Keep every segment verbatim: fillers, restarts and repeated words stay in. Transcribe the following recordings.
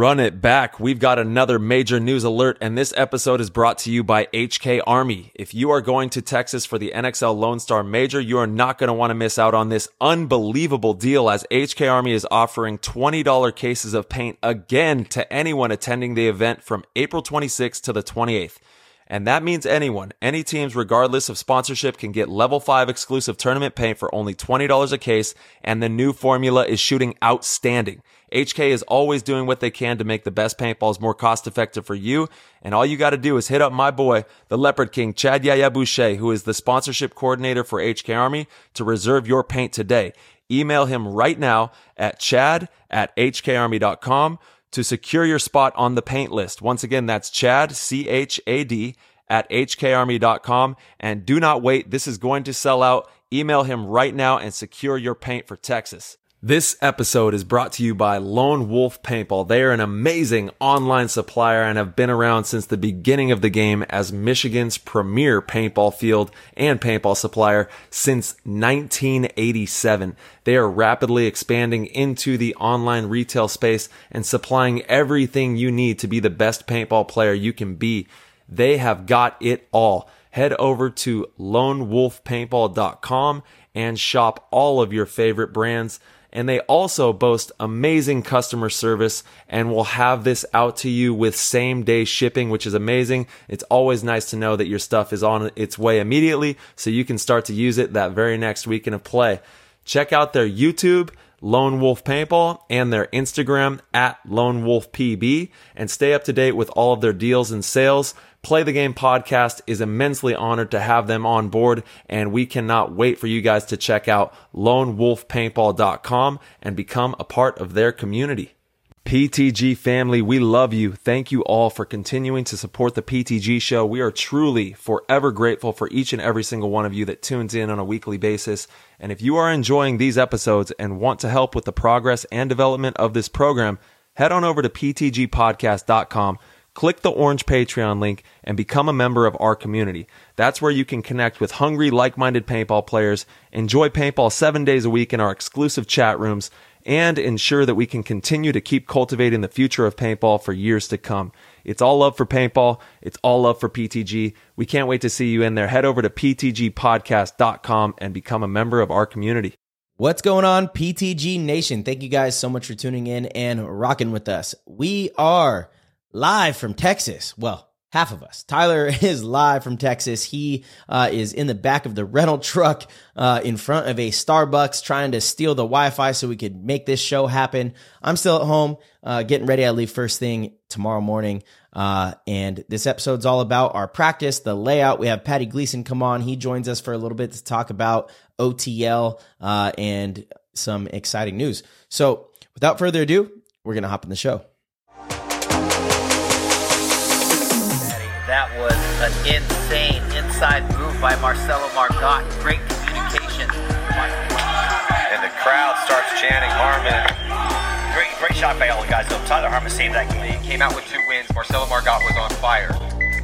Run it back. We've got another major news alert, and this episode is brought to you by H K Army. If you are going to Texas for the N X L Lone Star Major, you are not going to want to miss out on this unbelievable deal, as H K Army is offering twenty dollars cases of paint again to anyone attending the event from April twenty-sixth to the twenty-eighth. And that means anyone, any teams, regardless of sponsorship, can get level five exclusive tournament paint for only twenty dollars a case, and the new formula is shooting outstanding. H K is always doing what they can to make the best paintballs more cost-effective for you, and all you got to do is hit up my boy, the Leopard King, Chad Yaya Boucher, who is the sponsorship coordinator for H K Army, to reserve your paint today. Email him right now at chad at h k army dot com to secure your spot on the paint list. Once again, that's Chad, C H A D, at h k army dot com, and do not wait. This is going to sell out. Email him right now and secure your paint for Texas. This episode is brought to you by Lone Wolf Paintball. They are an amazing online supplier and have been around since the beginning of the game as Michigan's premier paintball field and paintball supplier since nineteen eighty-seven. They are rapidly expanding into the online retail space and supplying everything you need to be the best paintball player you can be. They have got it all. Head over to lone wolf paintball dot com and shop all of your favorite brands. And they also boast amazing customer service and will have this out to you with same day shipping, which is amazing. It's always nice to know that your stuff is on its way immediately so you can start to use it that very next weekend of play. Check out their YouTube, Lone Wolf Paintball, and their Instagram at Lone Wolf P B, and stay up to date with all of their deals and sales. Play the Game podcast is immensely honored to have them on board, and we cannot wait for you guys to check out lone wolf paintball dot com and become a part of their community. P T G family, we love you. Thank you all for continuing to support the P T G show. We are truly forever grateful for each and every single one of you that tunes in on a weekly basis. And if you are enjoying these episodes and want to help with the progress and development of this program, head on over to p t g podcast dot com. Click the orange Patreon link and become a member of our community. That's where you can connect with hungry, like-minded paintball players, enjoy paintball seven days a week in our exclusive chat rooms, and ensure that we can continue to keep cultivating the future of paintball for years to come. It's all love for paintball. It's all love for P T G. We can't wait to see you in there. Head over to p t g podcast dot com and become a member of our community. What's going on, P T G Nation? Thank you guys so much for tuning in and rocking with us. We are live from Texas. Well, half of us. Tyler is live from Texas. He uh, is in the back of the rental truck uh, in front of a Starbucks trying to steal the Wi-Fi so we could make this show happen. I'm still at home uh, getting ready. I leave first thing tomorrow morning. Uh, and this episode's all about our practice, the layout. We have Patty Gleason come on. He joins us for a little bit to talk about O T L uh, and some exciting news. So without further ado, we're going to hop in the show. That was an insane inside move by Marcelo Margot. Great communication. And the crowd starts chanting Harmon. Great, great shot by all the guys. Though Tyler Harmon saved that game. He came out with two wins. Marcelo Margot was on fire.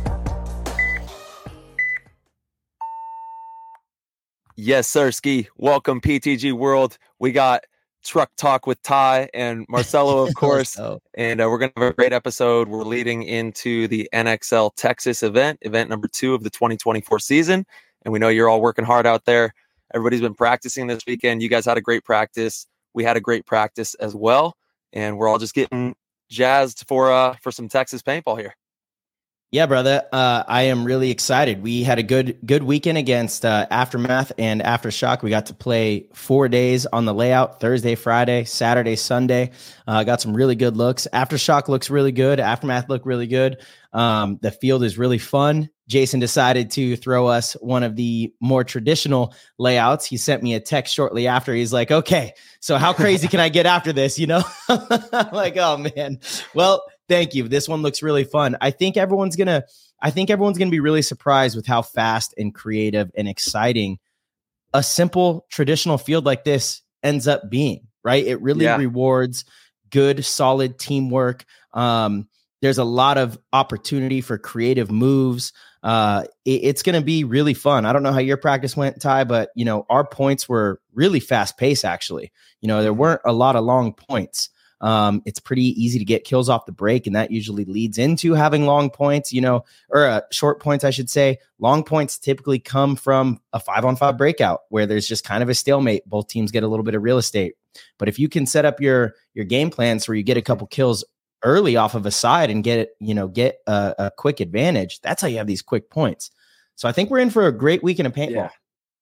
Yes, sir, Ski. Welcome, P T G World. We got Truck Talk with Ty and Marcelo, of course. Oh. And uh, we're going to have a great episode. We're leading into the N X L Texas event, event number two of the twenty twenty-four season. And we know you're all working hard out there. Everybody's been practicing this weekend. You guys had a great practice. We had a great practice as well. And we're all just getting jazzed for uh, for some Texas paintball here. Yeah, brother. Uh, I am really excited. We had a good good weekend against uh, Aftermath and Aftershock. We got to play four days on the layout, Thursday, Friday, Saturday, Sunday. Uh, got some really good looks. Aftershock looks really good. Aftermath looked really good. Um, the field is really fun. Jason decided to throw us one of the more traditional layouts. He sent me a text shortly after. He's like, okay, so how crazy can I get after this? You know, I'm like, oh man, well, thank you. This one looks really fun. I think everyone's going to, I think everyone's going to be really surprised with how fast and creative and exciting a simple traditional field like this ends up being, right? It really yeah. rewards good, solid teamwork. Um, there's a lot of opportunity for creative moves. Uh, it, it's going to be really fun. I don't know how your practice went, Ty, but you know, our points were really fast paced. Actually, you know, there weren't a lot of long points. Um, it's pretty easy to get kills off the break, and that usually leads into having long points, you know, or uh, short points, I should say. Long points typically come from a five on five breakout where there's just kind of a stalemate. Both teams get a little bit of real estate. But if you can set up your your game plans where you get a couple kills early off of a side and get it, you know, get a, a quick advantage, that's how you have these quick points. So I think we're in for a great weekend of paintball. Yeah.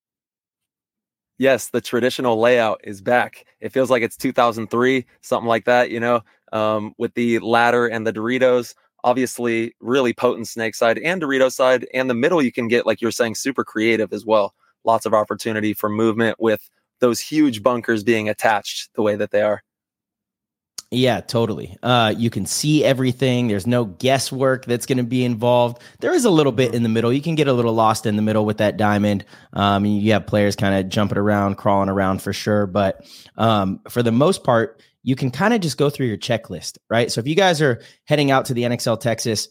Yes, the traditional layout is back. It feels like it's two thousand three, something like that, you know, um, with the ladder and the Doritos. Obviously, really potent snake side and Dorito side. And the middle, you can get, like you're saying, super creative as well. Lots of opportunity for movement with those huge bunkers being attached the way that they are. Yeah, totally. Uh, you can see everything. There's no guesswork that's going to be involved. There is a little bit in the middle. You can get a little lost in the middle with that diamond. Um, you have players kind of jumping around, crawling around for sure. But um, for the most part, you can kind of just go through your checklist, right? So if you guys are heading out to the N X L Texas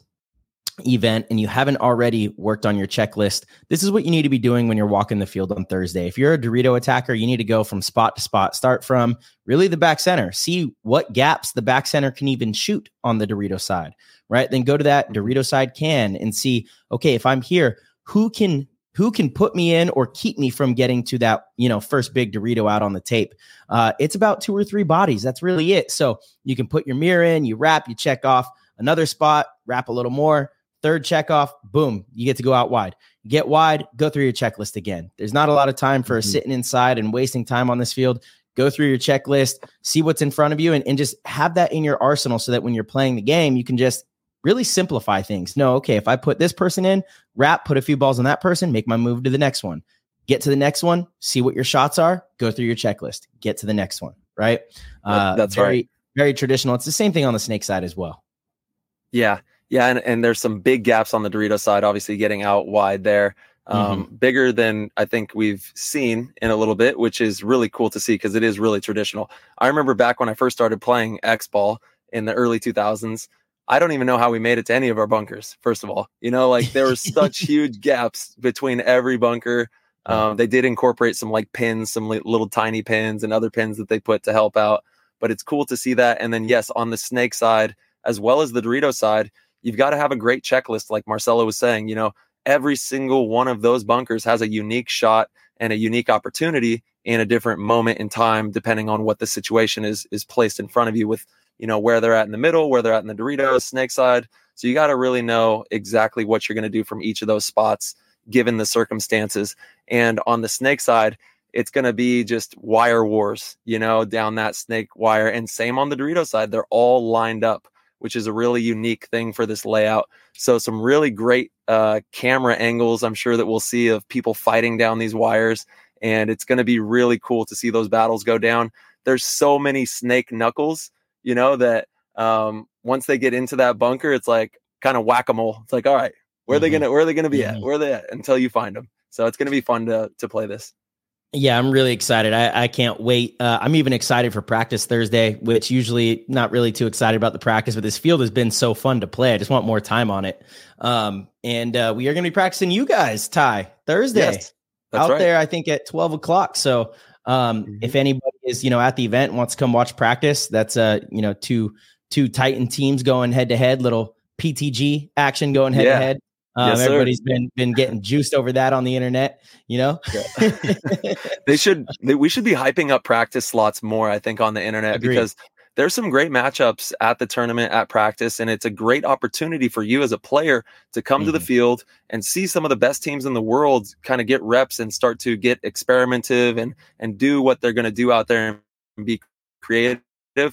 event and you haven't already worked on your checklist, this is what you need to be doing when you're walking the field on Thursday. If you're a Dorito attacker, you need to go from spot to spot. Start from really the back center. See what gaps the back center can even shoot on the Dorito side, right? Then go to that Dorito side can and see, okay, if I'm here, who can who can put me in or keep me from getting to that, you know, first big Dorito out on the tape? Uh, it's about two or three bodies. That's really it. So you can put your mirror in, you wrap, you check off another spot, wrap a little more. Third check off, boom, you get to go out wide. You get wide, go through your checklist again. There's not a lot of time for mm-hmm. sitting inside and wasting time on this field. Go through your checklist, see what's in front of you, and, and just have that in your arsenal so that when you're playing the game, you can just really simplify things. No, okay, if I put this person in, wrap, put a few balls on that person, make my move to the next one. Get to the next one, see what your shots are, go through your checklist, get to the next one, right? Uh, That's very, right. Very traditional. It's the same thing on the snake side as well. Yeah. Yeah, and, and there's some big gaps on the Dorito side, obviously getting out wide there. Um, mm-hmm. Bigger than I think we've seen in a little bit, which is really cool to see because it is really traditional. I remember back when I first started playing X-Ball in the early two thousands, I don't even know how we made it to any of our bunkers, first of all. You know, like there were such huge gaps between every bunker. Um, they did incorporate some like pins, some li- little tiny pins and other pins that they put to help out. But it's cool to see that. And then, yes, on the snake side, as well as the Dorito side, you've got to have a great checklist. Like Marcelo was saying, you know, every single one of those bunkers has a unique shot and a unique opportunity in a different moment in time, depending on what the situation is, is placed in front of you with, you know, where they're at in the middle, where they're at in the Doritos, snake side. So you got to really know exactly what you're going to do from each of those spots, given the circumstances. And on the snake side, it's going to be just wire wars, you know, down that snake wire. And same on the Dorito side, they're all lined up, which is a really unique thing for this layout. So some really great uh, camera angles, I'm sure that we'll see of people fighting down these wires. And it's going to be really cool to see those battles go down. There's so many snake knuckles, you know, that um, once they get into that bunker, it's like kind of whack-a-mole. It's like, all right, where mm-hmm. are they going to, where are they going to be mm-hmm. at? Where are they at until you find them? So it's going to be fun to to play this. Yeah, I'm really excited. I, I can't wait. Uh, I'm even excited for practice Thursday, which usually not really too excited about the practice, but this field has been so fun to play. I just want more time on it. Um, and uh, we are going to be practicing you guys, Ty, Thursday yes, out right. there, I think at twelve o'clock. So um, mm-hmm. if anybody is, you know, at the event and wants to come watch practice, that's, uh, you know, two, two Titan teams going head to head, little P T G action going head yeah. to head. Um, yes, everybody's been been getting juiced over that on the internet, you know. Yeah. they should. They, we should be hyping up practice slots more, I think, on the internet. Agreed. Because there's some great matchups at the tournament, at practice, and it's a great opportunity for you as a player to come mm-hmm. to the field and see some of the best teams in the world kind of get reps and start to get experimentative and and do what they're going to do out there and be creative.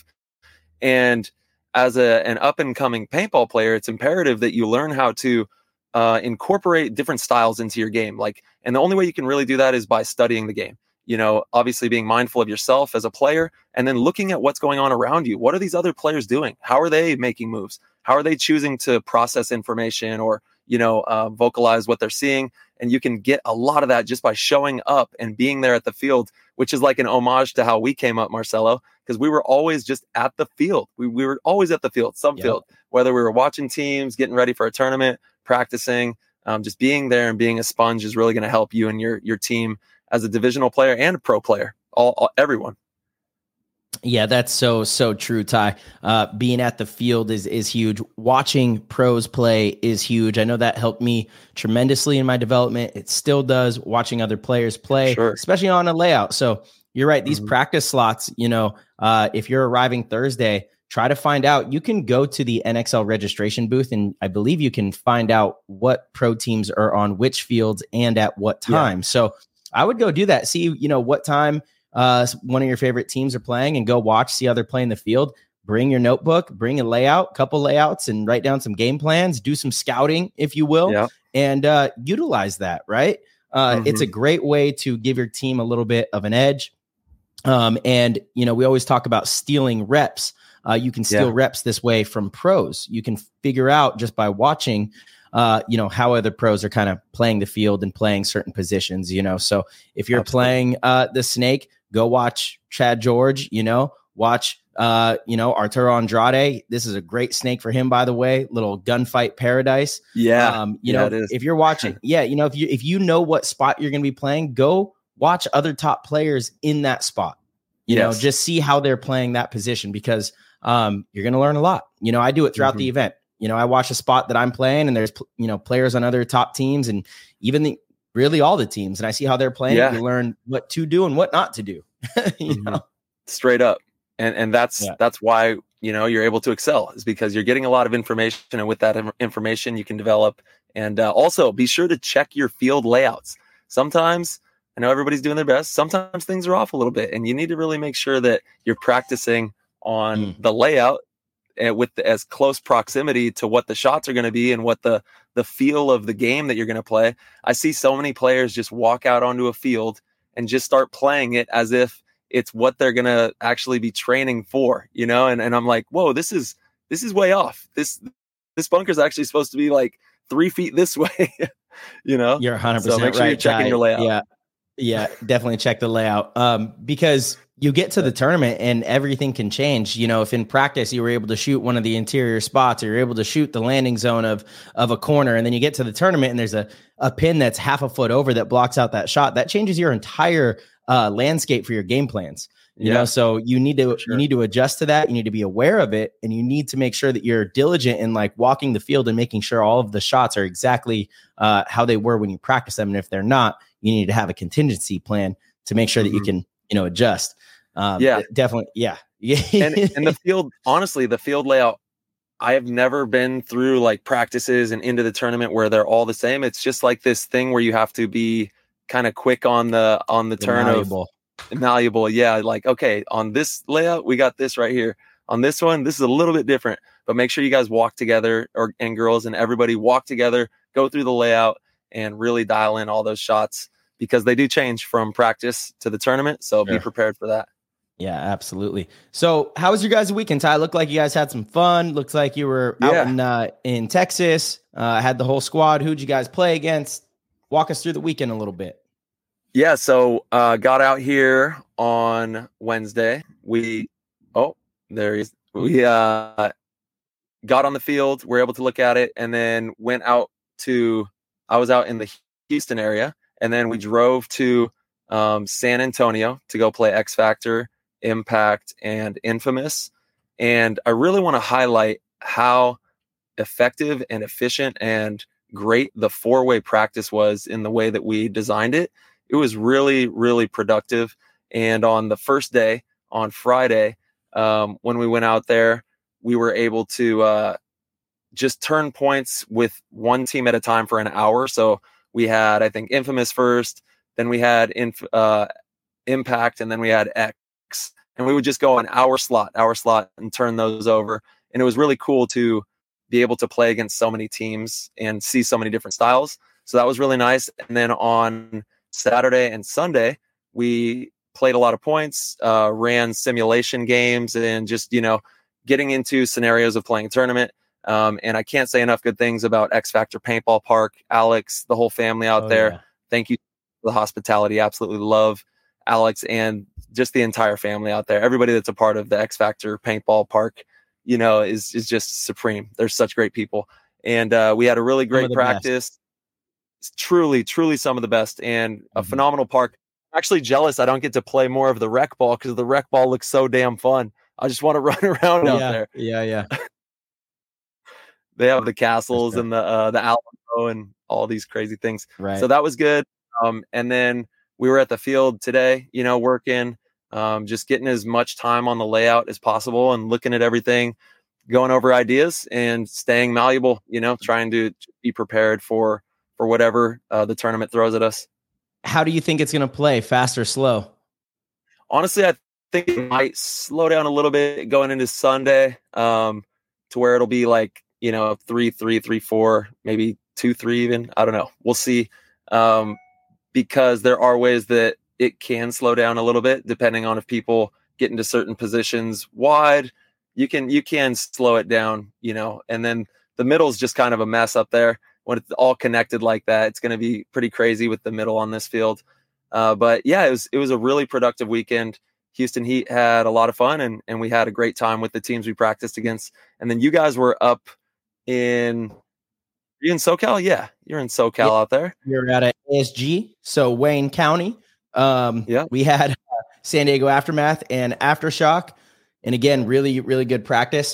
And as a an up and coming paintball player, it's imperative that you learn how to Uh, incorporate different styles into your game. Like, and the only way you can really do that is by studying the game. You know, obviously being mindful of yourself as a player and then looking at what's going on around you. What are these other players doing? How are they making moves? How are they choosing to process information or, you know, uh, vocalize what they're seeing? And you can get a lot of that just by showing up and being there at the field, which is like an homage to how we came up, Marcelo, because we were always just at the field. We, we were always at the field, some yep. field, whether we were watching teams, getting ready for a tournament, practicing, um, just being there and being a sponge is really going to help you and your your team as a divisional player and a pro player, all, all everyone. Yeah, that's so, so true, Ty. Uh, being at the field is is huge. Watching pros play is huge. I know that helped me tremendously in my development. It still does, watching other players play, Sure. especially on a layout. So you're right. These Mhm. practice slots, you know, uh, if you're arriving Thursday, try to find out. You can go to the N X L registration booth, and I believe you can find out what pro teams are on which fields and at what time. Yeah. So I would go do that. See, you know, what time uh, one of your favorite teams are playing, and go watch, see how they're playing the field. Bring your notebook, bring a layout, couple layouts, and write down some game plans. Do some scouting, if you will, yeah. and uh, utilize that. Right, uh, mm-hmm. It's a great way to give your team a little bit of an edge. Um, and you know, we always talk about stealing reps. Uh, you can steal yeah. reps this way from pros. You can figure out just by watching, uh, you know, how other pros are kind of playing the field and playing certain positions. You know, so if you're Absolutely. playing uh, the snake, go watch Chad George. You know, watch. Uh, you know, Arturo Andrade. This is a great snake for him, by the way. Little gunfight paradise. Yeah. Um, you yeah, know, if you're watching, yeah, you know, if you if you know what spot you're going to be playing, go watch other top players in that spot. You yes. know, just see how they're playing that position, because um, you're going to learn a lot. You know, I do it throughout mm-hmm. the event. You know, I watch a spot that I'm playing, and there's you know players on other top teams, and even the really all the teams, and I see how they're playing. Yeah. You learn what to do and what not to do. you mm-hmm. know, straight up. And and that's yeah. that's why, you know, you're able to excel, is because you're getting a lot of information, and with that information you can develop. And uh, also be sure to check your field layouts. Sometimes, I know everybody's doing their best, sometimes things are off a little bit, and you need to really make sure that you're practicing on mm. the layout and with the, as close proximity to what the shots are going to be and what the the feel of the game that you're going to play. I see so many players just walk out onto a field and just start playing it as if it's what they're going to actually be training for, you know? And, and I'm like, whoa, this is, this is way off. This, this bunker is actually supposed to be like three feet this way, you know? You're one hundred percent so make sure right, you're checking Ty. your layout. Yeah. Yeah, definitely check the layout. Um, because you get to the tournament and everything can change. You know, if in practice you were able to shoot one of the interior spots, or you're able to shoot the landing zone of, of a corner, and then you get to the tournament and there's a, a pin that's half a foot over that blocks out that shot, that changes your entire uh, landscape for your game plans. You yeah. know, so you need to sure. you need to adjust to that. You need to be aware of it, and you need to make sure that you're diligent in like walking the field and making sure all of the shots are exactly uh, how they were when you practice them. And if they're not, you need to have a contingency plan to make sure that mm-hmm. you can, you know, adjust. Um, yeah, definitely. Yeah. Yeah. and, and the field, honestly, the field layout, I have never been through like practices and into the tournament where they're all the same. It's just like this thing where you have to be kind of quick on the, on the turn malleable. of malleable. Yeah. Like, okay, on this layout, we got this right here. On this one, this is a little bit different, but make sure you guys walk together, or, and girls and everybody walk together, go through the layout, and really dial in all those shots, because they do change from practice to the tournament. So sure. be prepared for that. Yeah, absolutely. So how was your guys' weekend, Ty? Looked like you guys had some fun. Looks like you were out yeah. in, uh, in Texas, uh, had the whole squad. Who'd you guys play against? Walk us through the weekend a little bit. Yeah. So uh, got out here on Wednesday. We, oh, there he is. We uh, got on the field. We're able to look at it, and then went out to, I was out in the Houston area, and then we drove to um, San Antonio to go play X Factor, Impact, and Infamous. And I really want to highlight how effective and efficient and great the four-way practice was in the way that we designed it. It was really, really productive. And on the first day, on Friday, um, when we went out there, we were able to uh, just turn points with one team at a time for an hour. So we had, I think, Infamous first, then we had inf- uh, Impact, and then we had X. And we would just go an hour slot, hour slot, and turn those over. And it was really cool to be able to play against so many teams and see so many different styles. So that was really nice. And then on Saturday and Sunday, we played a lot of points, uh, ran simulation games, and just, you know, getting into scenarios of playing a tournament. Um, and I can't say enough good things about X Factor Paintball Park, Alex, the whole family out oh, there. Yeah. Thank you for the hospitality. Absolutely love Alex and just the entire family out there. Everybody that's a part of the X Factor Paintball Park, you know, is, is just supreme. They're such great people. And uh, we had a really great practice. Truly, truly some of the best, and a mm-hmm. phenomenal park. actually jealous I don't get to play more of the rec ball because the rec ball looks so damn fun. I just want to run around yeah, out there. Yeah, yeah. They have the castles sure. and the uh, the Alamo and all these crazy things. Right. So that was good. Um, and then we were at the field today, you know, working, um, just getting as much time on the layout as possible and looking at everything, going over ideas and staying malleable, you know, trying to be prepared for for whatever uh, the tournament throws at us. How do you think it's going to play, fast or slow? Honestly, I think it might slow down a little bit going into Sunday, um, to where it'll be like, you know, three, three, three, four, maybe two, three, even. I don't know. We'll see. Um, because there are ways that it can slow down a little bit, depending on if people get into certain positions wide. You can you can slow it down, you know, and then the middle is just kind of a mess up there. When it's all connected like that, it's going to be pretty crazy with the middle on this field. Uh, but yeah, it was it was a really productive weekend. Houston Heat had a lot of fun, and and we had a great time with the teams we practiced against. And then you guys were up in you in SoCal? Yeah, you're in SoCal yeah. out there. You're at a A S G, so Wayne County. Um, yeah, we had uh, San Diego Aftermath and Aftershock, and again, really really good practice.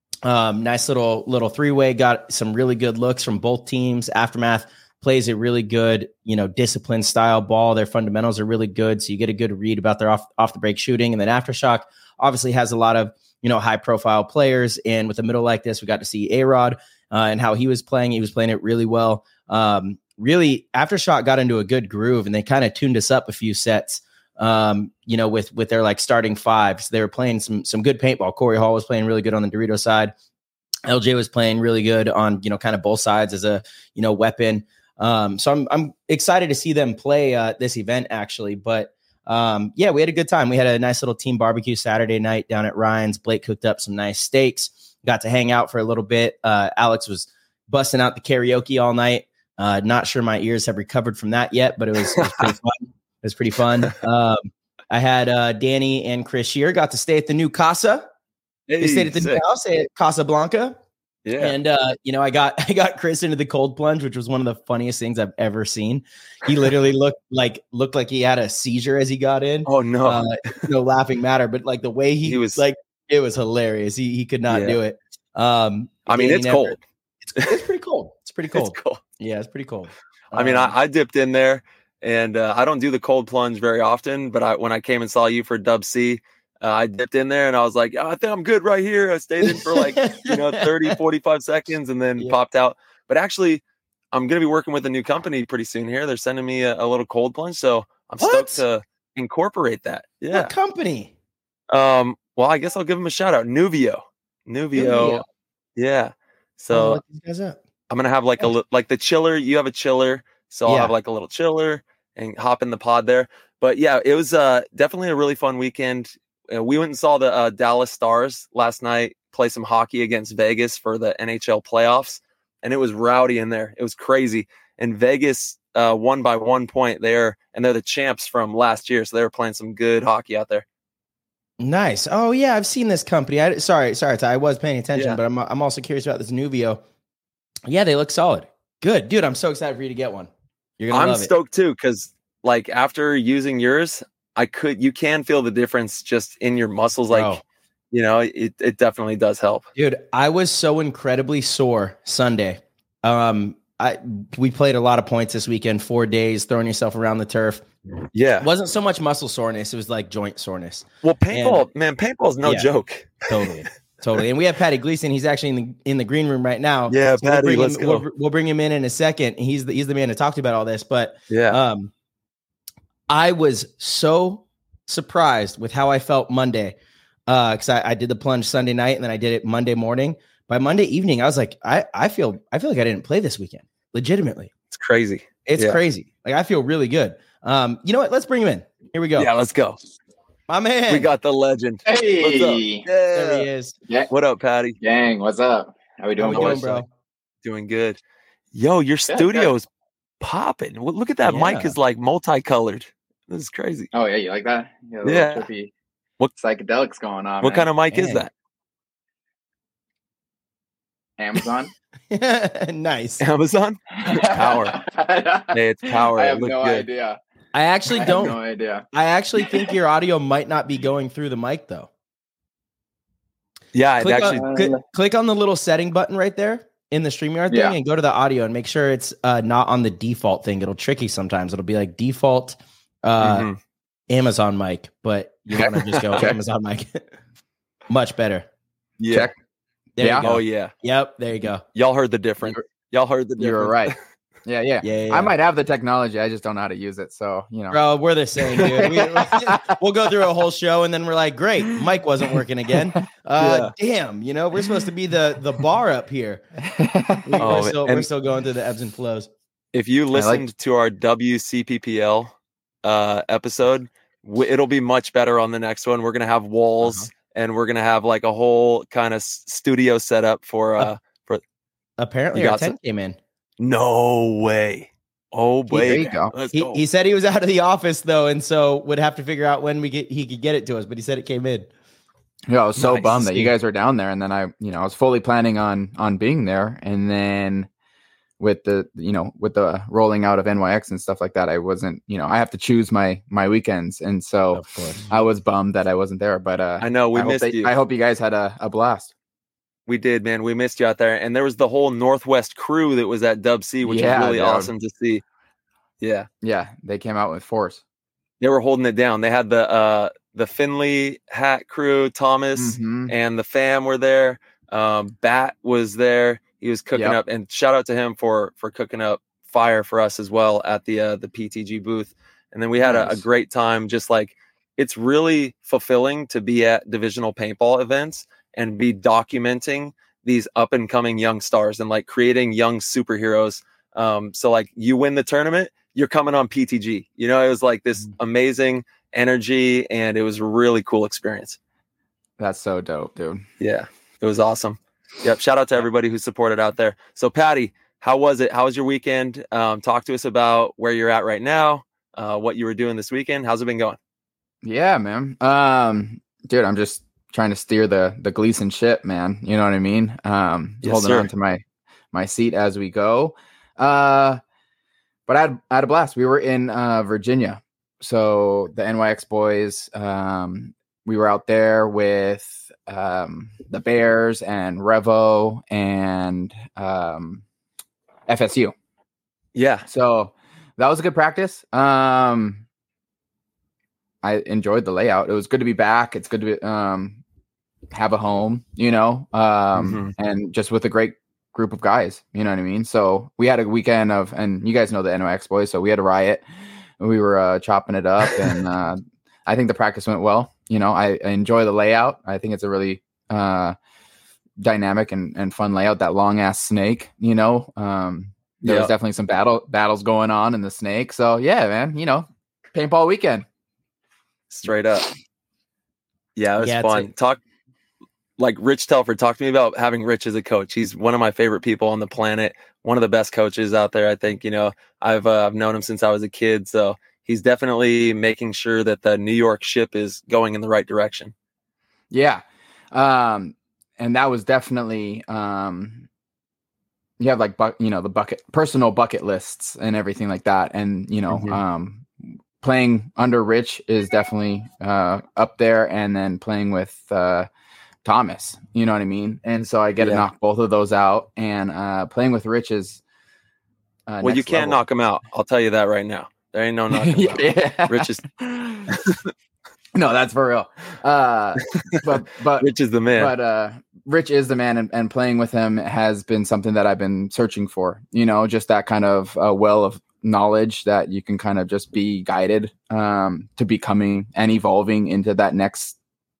Um, nice little little three way. Got some really good looks from both teams. Aftermath plays a really good, you know, disciplined style ball. Their fundamentals are really good, so you get a good read about their off off the break shooting. And then Aftershock obviously has a lot of, you know, high profile players. And with a middle like this, we got to see A-Rod uh, and how he was playing. He was playing it really well. Um, really, Aftershock got into a good groove, and they kind of tuned us up a few sets. Um, you know, with with their like starting fives, they were playing some some good paintball. Corey Hall was playing really good on the Dorito side. L J was playing really good on, you know, kind of both sides as a, you know, weapon. Um, so I'm I'm excited to see them play uh, this event actually. But um, yeah, we had a good time. We had a nice little team barbecue Saturday night down at Ryan's. Blake cooked up some nice steaks. Got to hang out for a little bit. Uh, Alex was busting out the karaoke all night. Uh, not sure my ears have recovered from that yet, but it was, it was pretty fun. It was pretty fun. Um, I had uh, Danny and Chris Shear got to stay at the new Casa. Hey, they stayed at the sick. new house at Casablanca. Yeah. And, uh, you know, I got I got Chris into the cold plunge, which was one of the funniest things I've ever seen. He literally looked like looked like he had a seizure as he got in. Oh, no. Uh, no laughing matter. But like the way he, he was like, it was hilarious. He he could not yeah. do it. Um, I mean, it's never, cold. It's, it's pretty cold. It's pretty cold. It's cold. Yeah, it's pretty cold. I mean, um, I, I dipped in there, and uh, I don't do the cold plunge very often, but I, when I came and saw you for Dub C, uh, I dipped in there and I was like, oh, I think I'm good right here. I stayed in for like, you know, thirty, forty-five seconds and then yeah. popped out. But actually, I'm going to be working with a new company pretty soon here. They're sending me a, a little cold plunge. So I'm what? stoked to incorporate that. Yeah. What company? Um, well, I guess I'll give them a shout out. Nuvio. Nuvio. Nuvio. Yeah. So look these guys up. I'm going to have like a, like the chiller. You have a chiller. So I'll yeah. have like a little chiller and hop in the pod there. But yeah, it was uh, definitely a really fun weekend. Uh, we went and saw the uh, Dallas Stars last night play some hockey against Vegas for the N H L playoffs. And it was rowdy in there. It was crazy. And Vegas uh, won by one point there. And they're the champs from last year. So they were playing some good hockey out there. Nice. Oh yeah, I've seen this company. I sorry, sorry, Ty, I was paying attention, yeah. but I'm I'm also curious about this Nuvio. Yeah, they look solid. Good, dude. I'm so excited for you to get one. You're gonna I'm love stoked it. too, because like after using yours, I could you can feel the difference just in your muscles. Like, Bro. you know, it it definitely does help. Dude, I was so incredibly sore Sunday. Um, I we played a lot of points this weekend, four days, throwing yourself around the turf. Yeah. It wasn't so much muscle soreness, it was like joint soreness. Well, paintball, and, man, paintball's no yeah, joke. Totally. Totally. And we have Patty Gleason. He's actually in the in the green room right now. Yeah, so Patty, we'll let's him, go. We'll, we'll bring him in in a second. He's the he's the man to talk to about all this. But yeah, um, I was so surprised with how I felt Monday because uh, I, I did the plunge Sunday night and then I did it Monday morning. By Monday evening, I was like, I I feel I feel like I didn't play this weekend. Legitimately, it's crazy. It's yeah. crazy. Like I feel really good. Um, you know what? Let's bring him in. Here we go. Yeah, let's go. My man. We got the legend. Hey, what's up? Yeah. There he is. Yeah. What up, Patty? Gang, what's up? How we doing, How we boys? doing, bro? Doing good. Yo, your Yeah, studio's popping. Well, look at that Yeah. mic is like multicolored. This is crazy. Oh yeah, you like that? Yeah. Yeah. Trippy What psychedelics going on? What man. kind of mic Man. is that? Amazon? Nice. Amazon? It's power. Hey, it's power. I It have looked no good. idea. I actually I don't. have no idea. I actually think your audio might not be going through the mic though. Yeah, it Click actually. on, click, click on the little setting button right there in the StreamYard Yeah. thing and go to the audio and make sure it's uh, not on the default thing. It'll trick you sometimes. It'll be like default uh, Mhm. Amazon mic, but you want to just go Amazon mic. Much better. Yeah. Check. There Yeah. you go. Oh yeah. Yep. There you go. Y'all heard the difference. Y'all heard the difference. You were right. Yeah, yeah, Yeah, yeah, I yeah. might have the technology. I just don't know how to use it. So, you know. Bro, we're the same, dude. We, we'll go through a whole show and then we're like, great, mic wasn't working again. Uh, Damn, you know, we're supposed to be the the bar up here. We, Oh, are still, and- we're still going through the ebbs and flows. If you like- listened to our W C P P L uh, episode, w- it'll be much better on the next one. We're gonna have walls Uh-huh. and we're gonna have like a whole kind of s- studio setup for. Uh, Apparently, You our got tent some- came in. no way. Oh There wait. you go. Let's He, go. he said he was out of the office though, and so would have to figure out when we get he could get it to us. But he said it came in. Yeah, I was so Nice. bummed that you guys were down there, and then I, you know, I was fully planning on on being there, and then with the, you know, with the rolling out of N Y X and stuff like that, I wasn't, you know, I have to choose my my weekends, and so Of course. I was bummed that I wasn't there. But uh, I know we I hope missed that- you. I hope you guys had a, a blast. We did, man. We missed you out there, and there was the whole Northwest crew that was at Dub C, which Yeah, was really dude. awesome to see. Yeah, Yeah, they came out with force. they were holding it down. They had the uh, the Finley hat crew, Thomas Mhm. and the fam were there. Um, Bat was there. He was cooking Yep. up, and shout out to him for for cooking up fire for us as well at the uh, the P T G booth. And then we had a, a Nice. great time. Just like it's really fulfilling to be at divisional paintball events and be documenting these up and coming young stars and like creating young superheroes. Um, so like you win the tournament, you're coming on P T G. You know, it was like this amazing energy, and it was a really cool experience. That's so dope, dude. Yeah, it was awesome. Yep. Shout out to everybody who supported out there. So Patty, how was it? How was your weekend? Um, talk to us about where you're at right now, uh, what you were doing this weekend. How's it been going? Yeah, man. Um, dude, I'm just trying to steer the the Gleason ship, man. You know what I mean? Um, Yes, holding sir. on to my my seat as we go. Uh, but I had, I had a blast. We were in uh, Virginia, so the N Y X boys. Um, we were out there with um, the Bears and Revo and um, F S U. Yeah. So that was a good practice. Um, I enjoyed the layout. It was good to be back. It's good to be, um, have a home, you know, um, and just with a great group of guys, you know what I mean? So we had a weekend of, and you guys know the N Y X boys, so we had a riot. We were uh, chopping it up, and uh, I think the practice went well. You know, I, I enjoy the layout. I think it's a really uh, dynamic and, and fun layout. That long ass snake, you know, um, there Yeah. was definitely some battle battles going on in the snake. So yeah, man, you know, paintball weekend. Straight up. Yeah, it was Yeah, it's fun. a- Talk like Rich Telford. Talk to me about having Rich as a coach. He's one of my favorite people on the planet. One of the best coaches out there. I think, you know, I've uh, I've known him since I was a kid. So he's definitely making sure that the New York ship is going in the right direction. Yeah. Um, and that was definitely, um, you have like, bu- you know, the bucket, personal bucket lists and everything like that. And, you know, Mhm. um, playing under Rich is definitely, uh, up there. And then playing with, uh, Thomas, you know what I mean? And so I get to Yeah. knock both of those out, and, uh, playing with Rich is, uh, Well, you next can't level. knock him out. I'll tell you that right now. There ain't no knocking him out. Yeah. Rich is no, that's for real. Uh, but, but, Rich is the man. But uh, Rich is the man, and, and playing with him has been something that I've been searching for. You know, just that kind of uh, well of knowledge that you can kind of just be guided um, to becoming and evolving into that next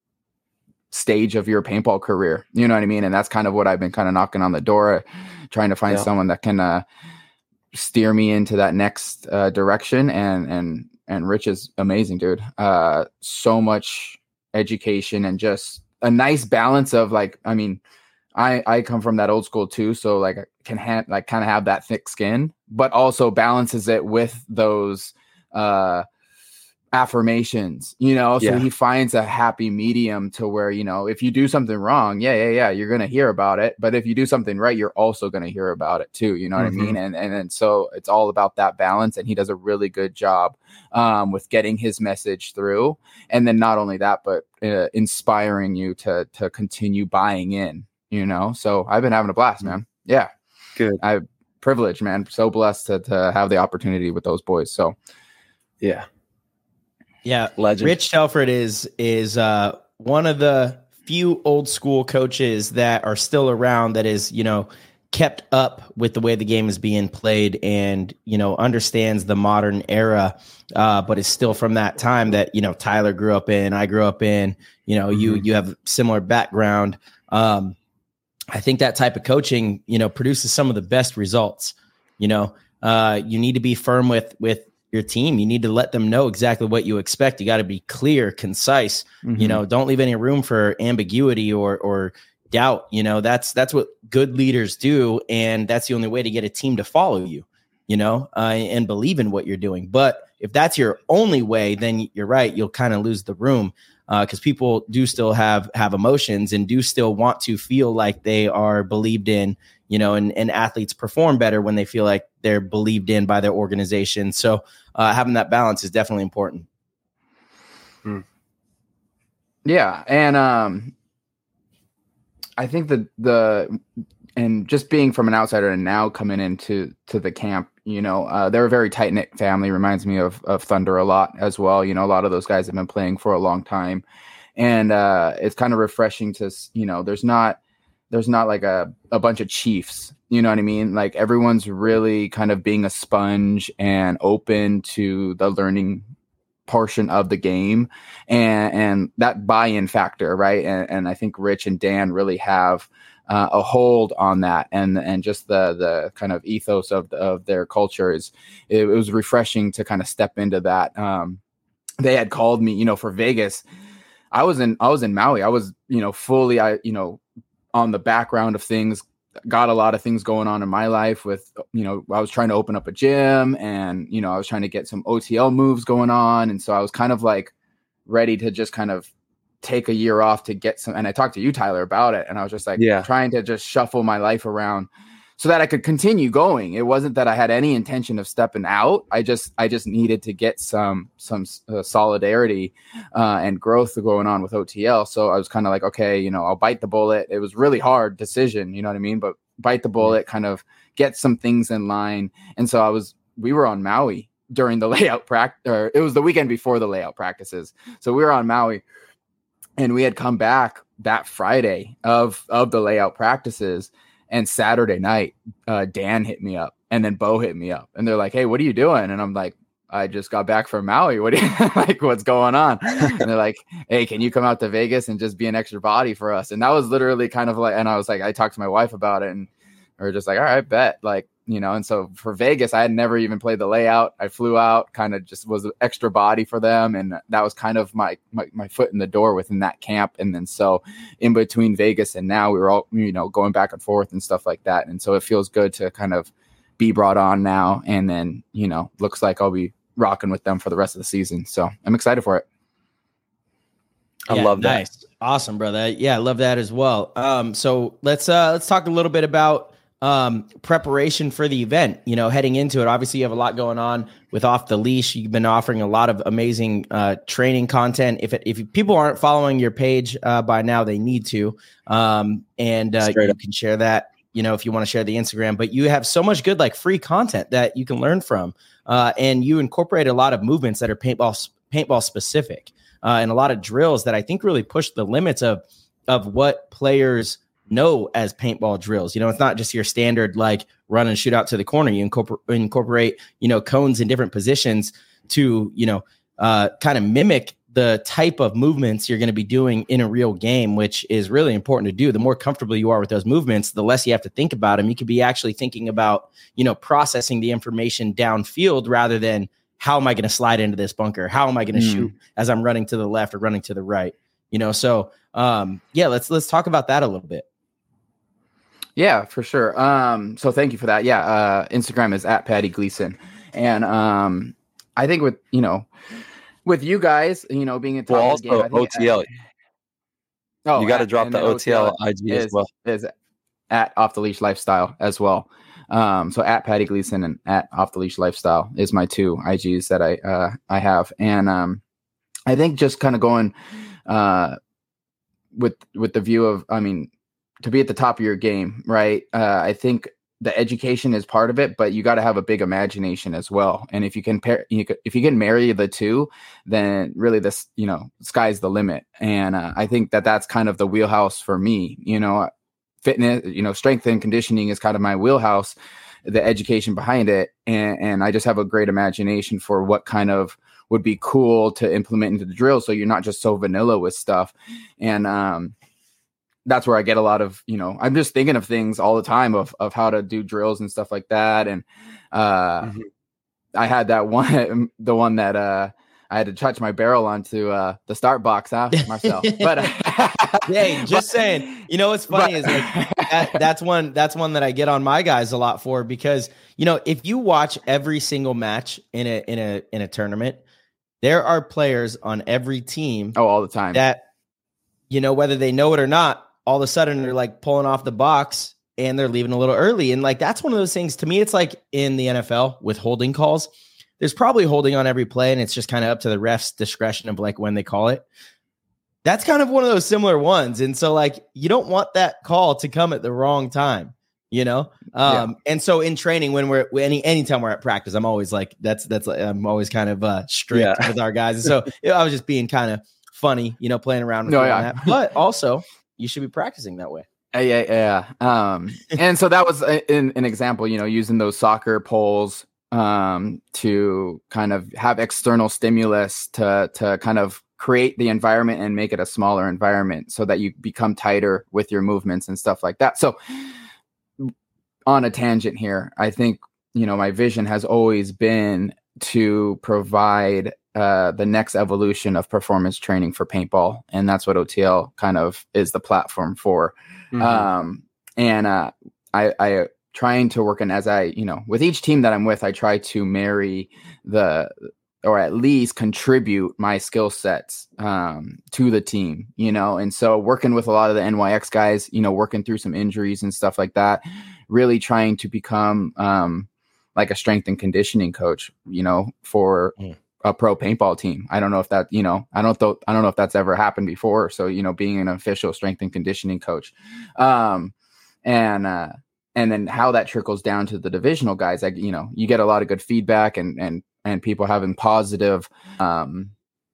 stage of your paintball career. You know what I mean? And that's kind of what I've been kind of knocking on the door, trying to find Yeah. someone that can uh, steer me into that next uh, direction. And and and Rich is amazing, dude. Uh, so much education and just a nice balance of like, I mean, I I come from that old school too, so like I can ha- like kind of have that thick skin, but also balances it with those uh affirmations, you know, so Yeah. he finds a happy medium to where, you know, if you do something wrong, yeah, yeah, yeah, you're going to hear about it. But if you do something right, you're also going to hear about it too. You know what Mhm. I mean? And, and, and so it's all about that balance. And he does a really good job um, with getting his message through. And then not only that, but uh, inspiring you to, to continue buying in, you know? So I've been having a blast, man. Yeah. Good. I privileged, man. So blessed to, to have the opportunity with those boys. So Yeah. Yeah, Legend. Rich Telford is is uh, one of the few old school coaches that are still around that is, you know, kept up with the way the game is being played and, you know, understands the modern era, uh, but is still from that time that, you know, Tyler grew up in, I grew up in, you know, you Mhm. you have similar background. Um, I think that type of coaching, you know, produces some of the best results. You know, uh, you need to be firm with with your team. You need to let them know exactly what you expect. You got to be clear, concise. Mhm. You know, don't leave any room for ambiguity or or doubt. You know, that's that's what good leaders do, and that's the only way to get a team to follow you. You know, uh, and believe in what you're doing. But if that's your only way, then you're right. You'll kind of lose the room because uh, people do still have have emotions and do still want to feel like they are believed in. You know, and, and athletes perform better when they feel like they're believed in by their organization. So uh, having that balance is definitely important. Yeah. And um, I think that the, and just being from an outsider and now coming into to the camp, you know, uh, they're a very tight knit family. Reminds me of, of Thunder a lot as well. You know, a lot of those guys have been playing for a long time. And uh, it's kind of refreshing to, you know, there's not, there's not like a, a bunch of chiefs, you know what I mean? Like everyone's really kind of being a sponge and open to the learning portion of the game and, and that buy-in factor. Right. And, and I think Rich and Dan really have uh, a hold on that. And, and just the, the kind of ethos of, of their culture is, it, it was refreshing to kind of step into that. Um, they had called me, you know, for Vegas. I was in, I was in Maui. I was, you know, fully, I, you know, on the background of things, got a lot of things going on in my life with, you know, I was trying to open up a gym and, you know, I was trying to get some O T L moves going on. And so I was kind of like ready to just kind of take a year off to get some, and I talked to you, Tyler, about it. And I was just like Yeah. trying to just shuffle my life around so that I could continue going. It wasn't that I had any intention of stepping out. I just, I just needed to get some, some uh, solidarity uh, and growth going on with O T L. So I was kind of like, okay, you know, I'll bite the bullet. It was really hard decision, you know what I mean? But bite the bullet, kind of get some things in line. And so I was, we were on Maui during the layout practice, or it was the weekend before the layout practices. So we were on Maui and we had come back that Friday of, of the layout practices. And Saturday night, uh, Dan hit me up and then Bo hit me up and they're like, hey, what are you doing? And I'm like, I just got back from Maui. What do you like? What's going on? And they're like, hey, can you come out to Vegas and just be an extra body for us? And that was literally kind of like, and I was like, I talked to my wife about it and we were just like, all right, bet. Like, you know, and so for Vegas, I had never even played the layout. I flew out, kind of just was an extra body for them. And that was kind of my, my, my foot in the door within that camp. And then so in between Vegas and now we were all, you know, going back and forth and stuff like that. And so it feels good to kind of be brought on now. And then, you know, looks like I'll be rocking with them for the rest of the season. So I'm excited for it. I Yeah, love that. nice. Awesome, brother. Yeah, I love that as well. Um, so let's uh let's talk a little bit about um preparation for the event. You know, heading into it, obviously you have a lot going on with Off the Leash. You've been offering a lot of amazing uh training content. If it, if people aren't following your page uh by now, they need to. Um and uh Straight you up. can share that, you know, if you want to share the Instagram, but you have so much good like free content that you can learn from. Uh and you incorporate a lot of movements that are paintball paintball specific. Uh, and a lot of drills that I think really push the limits of of what players know as paintball drills. You know, it's not just your standard like run and shoot out to the corner. You incorporate, incorporate you know, cones in different positions to, you know, uh, kind of mimic the type of movements you're going to be doing in a real game, which is really important to do. The more comfortable you are with those movements, the less you have to think about them. You could be actually thinking about, you know, processing the information downfield rather than how am I going to slide into this bunker? How am I going to Mm. shoot as I'm running to the left or running to the right? You know, so um, yeah, let's let's talk about that a little bit. Yeah, for sure. Um, so thank you for that. Yeah, uh, Instagram is at Patty Gleason, and um, I think with you know, with you guys, you know, being a top Well, of the game, also I think, O T L. oh, you got to at- drop and the then O T L O T L I G is, as well. is at Off the Leash Lifestyle as well. Um, so at Patty Gleason and at Off the Leash Lifestyle is my two I Gs that I uh, I have, and um, I think just kind of going uh, with with the view of, I mean, to be at the top of your game, right? Uh, I think the education is part of it, but you got to have a big imagination as well. And if you can pair, you could, if you can marry the two, then really this, you know, sky's the limit. And uh, I think that that's kind of the wheelhouse for me. You know, fitness, you know, strength and conditioning is kind of my wheelhouse, the education behind it. And, and I just have a great imagination for what kind of would be cool to implement into the drill. So you're not just so vanilla with stuff. And, um, that's where I get a lot of, you know, I'm just thinking of things all the time of, of how to do drills and stuff like that. And, uh, mm-hmm. I had that one, the one that, uh, I had to touch my barrel onto uh, the start box, huh, Marcel? But uh, hey, just but, saying, you know what's funny but, is like that, that's one that's one that I get on my guys a lot for, because you know, if you watch every single match in a in a in a tournament, there are players on every team. Oh, all the time. That, you know, whether they know it or not, all of a sudden they're like pulling off the box and they're leaving a little early, and like that's one of those things. To me, it's like in the N F L with holding calls. There's probably holding on every play, and it's just kind of up to the ref's discretion of like when they call it. That's kind of one of those similar ones. And so like, you don't want that call to come at the wrong time, you know? Um, yeah. And so in training, when we're any, anytime we're at practice, I'm always like, that's, that's, I'm always kind of uh, strict yeah. with our guys. And so you know, I was just being kind of funny, you know, playing around with no, yeah. that, but also you should be practicing that way. Yeah, yeah, yeah. Um, and so that was a, an, an example, you know, using those soccer poles um, to kind of have external stimulus to, to kind of create the environment and make it a smaller environment so that you become tighter with your movements and stuff like that. So on a tangent here, I think, you know, my vision has always been to provide uh, the next evolution of performance training for paintball. And that's what O T L kind of is the platform for. Mm-hmm. Um, and uh, I, I, trying to work in, as I, you know, with each team that I'm with, I try to marry the, or at least contribute my skill sets um, to the team, you know? And so working with a lot of the N Y X guys, you know, working through some injuries and stuff like that, really trying to become um, like a strength and conditioning coach, you know, for mm. a pro paintball team. I don't know if that, you know, I don't th- I don't know if that's ever happened before. So, you know, being an official strength and conditioning coach um, and, uh, and then how that trickles down to the divisional guys, like, you know, you get a lot of good feedback and, and, and people having positive um,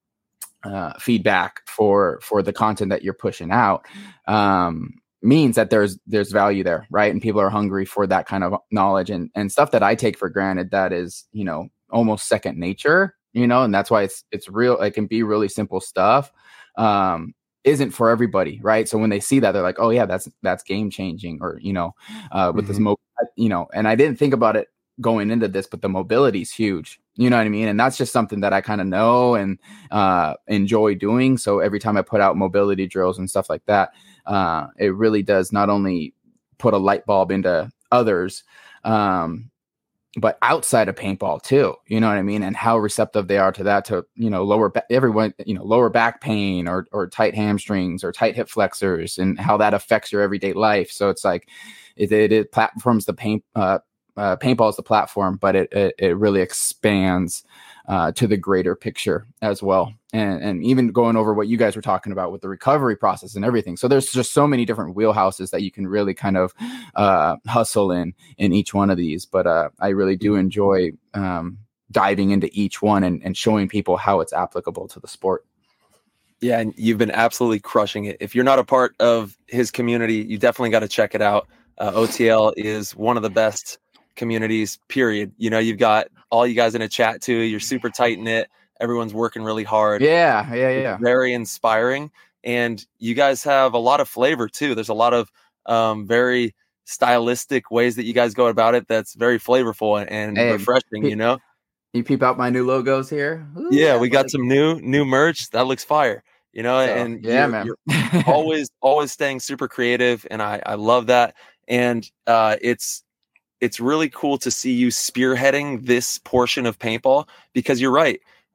uh, feedback for, for the content that you're pushing out um, means that there's, there's value there. Right. And people are hungry for that kind of knowledge and, and stuff that I take for granted that is, you know, almost second nature, you know, and that's why it's, it's real. It can be really simple stuff. Um, isn't for everybody, right? So when they see that, they're like, oh yeah, that's that's game changing, or you know, uh, with mm-hmm. this, mo- you know. And I didn't think about it going into this, but the mobility is huge. You know what I mean? And that's just something that I kind of know and uh, enjoy doing. So every time I put out mobility drills and stuff like that, uh, it really does not only put a light bulb into others, um, but outside of paintball too, you know what I mean? And how receptive they are to that, to, you know, lower back, everyone, you know, lower back pain or, or tight hamstrings or tight hip flexors, and how that affects your everyday life. So it's like, it, it, it platforms the paint, uh, uh, paintball is the platform, but it, it, it really expands uh, to the greater picture as well. And, and even going over what you guys were talking about with the recovery process and everything. So there's just so many different wheelhouses that you can really kind of uh, hustle in, in each one of these. But uh, I really do enjoy um, diving into each one and, and showing people how it's applicable to the sport. Yeah, and you've been absolutely crushing it. If you're not a part of his community, you definitely got to check it out. Uh, O T L is one of the best communities, period. You know, you've got all you guys in a chat too. You're super tight knit. Everyone's working really hard. Yeah, yeah, yeah. It's very inspiring. And you guys have a lot of flavor too. There's a lot of um, very stylistic ways that you guys go about it that's very flavorful and, and hey, refreshing, pe- you know? You peep out my new logos here? Ooh, yeah, we got like... some new new merch. That looks fire. You know, so, and yeah, you're, man. you're always, always staying super creative. And I, I love that. And uh, it's, it's really cool to see you spearheading this portion of paintball, because you're right.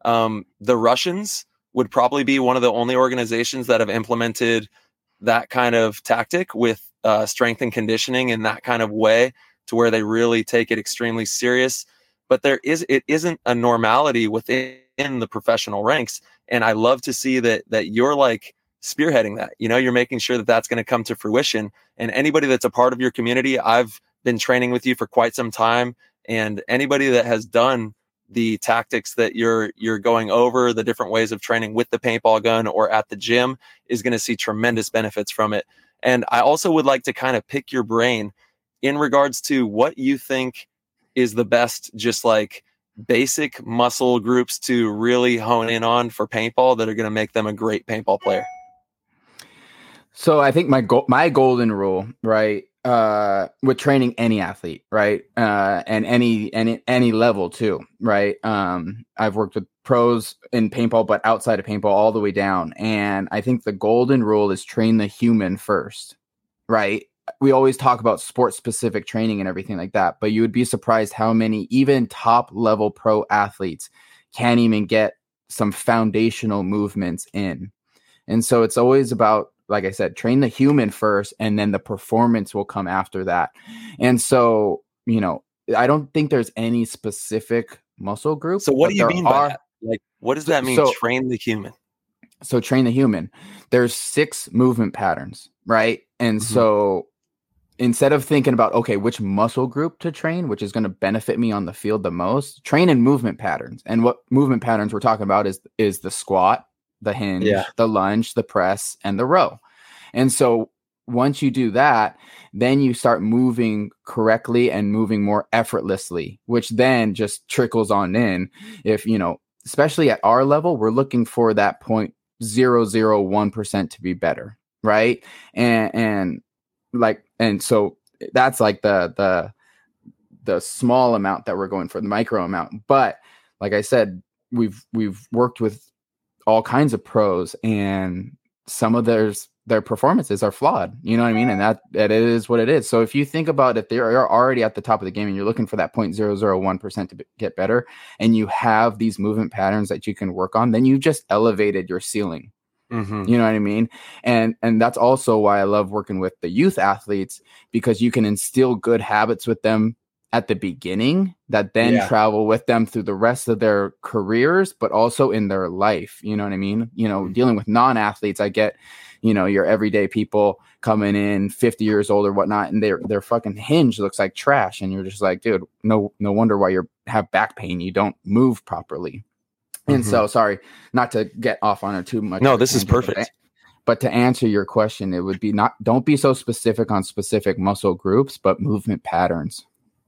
Um, the Russians would probably be one of the only organizations that have implemented that kind of tactic with uh, strength and conditioning in that kind of way, to where they really take it extremely serious. But there is, it isn't a normality within the professional ranks. And I love to see that, that you're like spearheading that, you know, you're making sure that that's going to come to fruition. And anybody that's a part of your community, I've been training with you for quite some time. And anybody that has done the tactics that you're, you're going over, the different ways of training with the paintball gun or at the gym, is going to see tremendous benefits from it. And I also would like to kind of pick your brain in regards to what you think is the best, just like basic muscle groups to really hone in on for paintball that are going to make them a great paintball player. So I think my go- my golden rule, right, uh, with training any athlete, right, uh, and any any any level too, right. Um, I've worked with pros in paintball, but outside of paintball, all the way down. And I think the golden rule is train the human first, right. We always talk about sport specific training and everything like that, but you would be surprised how many even top level pro athletes can't even get some foundational movements in. And so it's always about, like I said, train the human first, and then the performance will come after that. And so, you know, I don't think there's any specific muscle group. So what do you mean by are, that? Like, what does that mean? So, train the human. So train the human. There's six movement patterns, right? And mm-hmm. so instead of thinking about, okay, which muscle group to train, which is going to benefit me on the field the most, train in movement patterns. And what movement patterns we're talking about is, is the squat, the hinge, yeah. the lunge, the press, and the row. And so once you do that, then you start moving correctly and moving more effortlessly, which then just trickles on in. If, you know, especially at our level, we're looking for that zero point zero zero one percent to be better. Right. And, and like, and so that's like the, the, the small amount that we're going for, the micro amount. But like I said, we've, we've worked with all kinds of pros, and some of theirs, their performances are flawed, you know what I mean? And that, that it is what it is. So if you think about it, they're already at the top of the game and you're looking for that zero point zero zero one percent to be, get better, and you have these movement patterns that you can work on, then you just elevated your ceiling. Mm-hmm. You know what I mean? And, and that's also why I love working with the youth athletes, because you can instill good habits with them at the beginning that then yeah. travel with them through the rest of their careers, but also in their life. You know what I mean? You know, mm-hmm. dealing with non-athletes, I get, you know, your everyday people coming in fifty years old or whatnot, and their their fucking hinge looks like trash. And you're just like, dude, no, no wonder why you have back pain. You don't move properly. And mm-hmm. so, sorry, not to get off on it too much. No, this is perfect. But, but to answer your question, it would be not, don't be so specific on specific muscle groups, but movement patterns.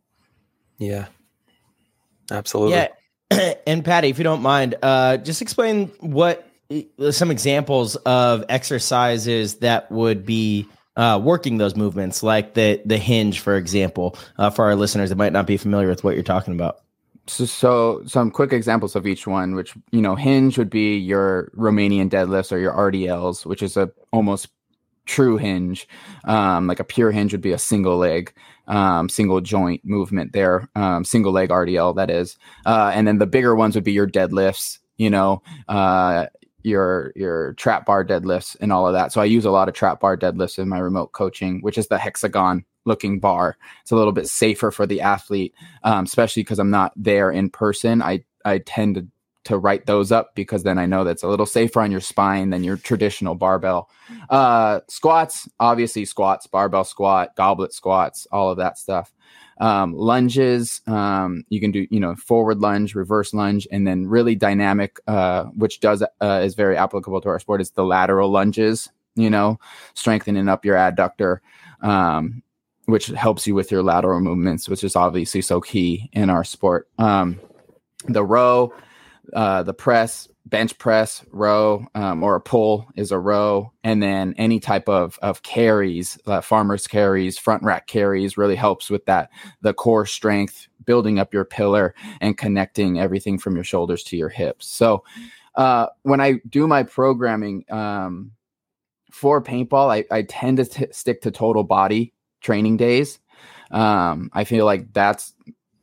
Yeah, absolutely. Yeah. And Patty, if you don't mind, uh, just explain what some examples of exercises that would be uh, working those movements, like the, the hinge, for example, uh, for our listeners that might not be familiar with what you're talking about. So, so some quick examples of each one, which, you know, hinge would be your Romanian deadlifts or your R D Ls, which is a almost true hinge. Um, like a pure hinge would be a single leg, um, single joint movement there, um, single leg R D L, that is. Uh, and then the bigger ones would be your deadlifts, you know, uh, your, your trap bar deadlifts and all of that. So I use a lot of trap bar deadlifts in my remote coaching, which is the hexagon looking bar. It's a little bit safer for the athlete, um, especially because I'm not there in person. I, I tend to, to write those up because then I know that's a little safer on your spine than your traditional barbell. Uh, squats, obviously squats, barbell squat, goblet squats, all of that stuff. Um, lunges, um, you can do, you know, forward lunge, reverse lunge, and then really dynamic, uh, which does, uh, is very applicable to our sport, is the lateral lunges, you know, strengthening up your adductor, um, which helps you with your lateral movements, which is obviously so key in our sport. Um, the row, uh, the press, bench press, row, um, or a pull is a row. And then any type of, of carries, uh, farmer's carries, front rack carries really helps with that, the core strength, building up your pillar and connecting everything from your shoulders to your hips. So uh, when I do my programming um, for paintball, I, I tend to t- stick to total body training days. Um, I feel like that's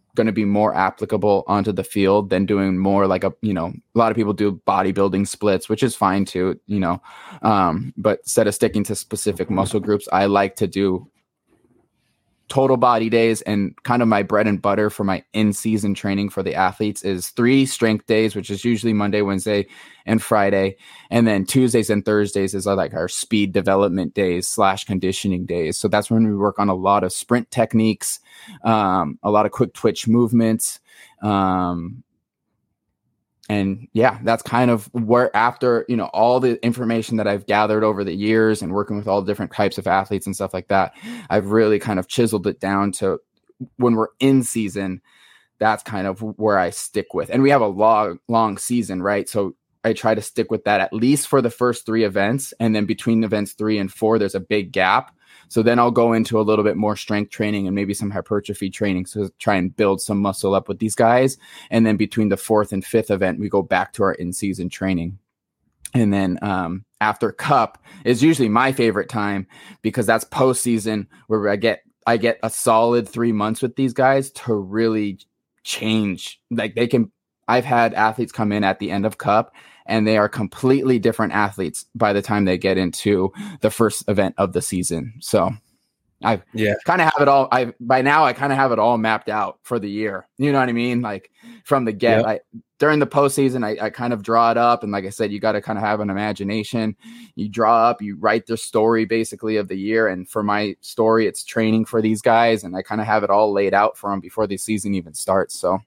going to be more applicable onto the field than doing more like a, you know, a lot of people do bodybuilding splits, which is fine too, you know. Um, but instead of sticking to specific muscle groups, I like to do total body days, and kind of my bread and butter for my in-season training for the athletes is three strength days, which is usually Monday, Wednesday, and Friday. And then Tuesdays and Thursdays is like our speed development days slash conditioning days. So that's when we work on a lot of sprint techniques, um, a lot of quick twitch movements. Um, And yeah, that's kind of where, after, you know, all the information that I've gathered over the years and working with all different types of athletes and stuff like that, I've really kind of chiseled it down to when we're in season, that's kind of where I stick with. And we have a long, long season, right? So I try to stick with that at least for the first three events. And then between events three and four, there's a big gap. So then I'll go into a little bit more strength training and maybe some hypertrophy training to try and build some muscle up with these guys. And then between the fourth and fifth event, we go back to our in-season training. And then um, after Cup is usually my favorite time, because that's postseason where I get I get a solid three months with these guys to really change. Like they can, I've had athletes come in at the end of Cup and they are completely different athletes by the time they get into the first event of the season. So I yeah. kind of have it all. I by now I kind of have it all mapped out for the year. You know what I mean? Like from the get, yep. I, during the postseason, I, I kind of draw it up. And like I said, you got to kind of have an imagination. You draw up, you write the story basically of the year. And for my story, it's training for these guys. And I kind of have it all laid out for them before the season even starts. So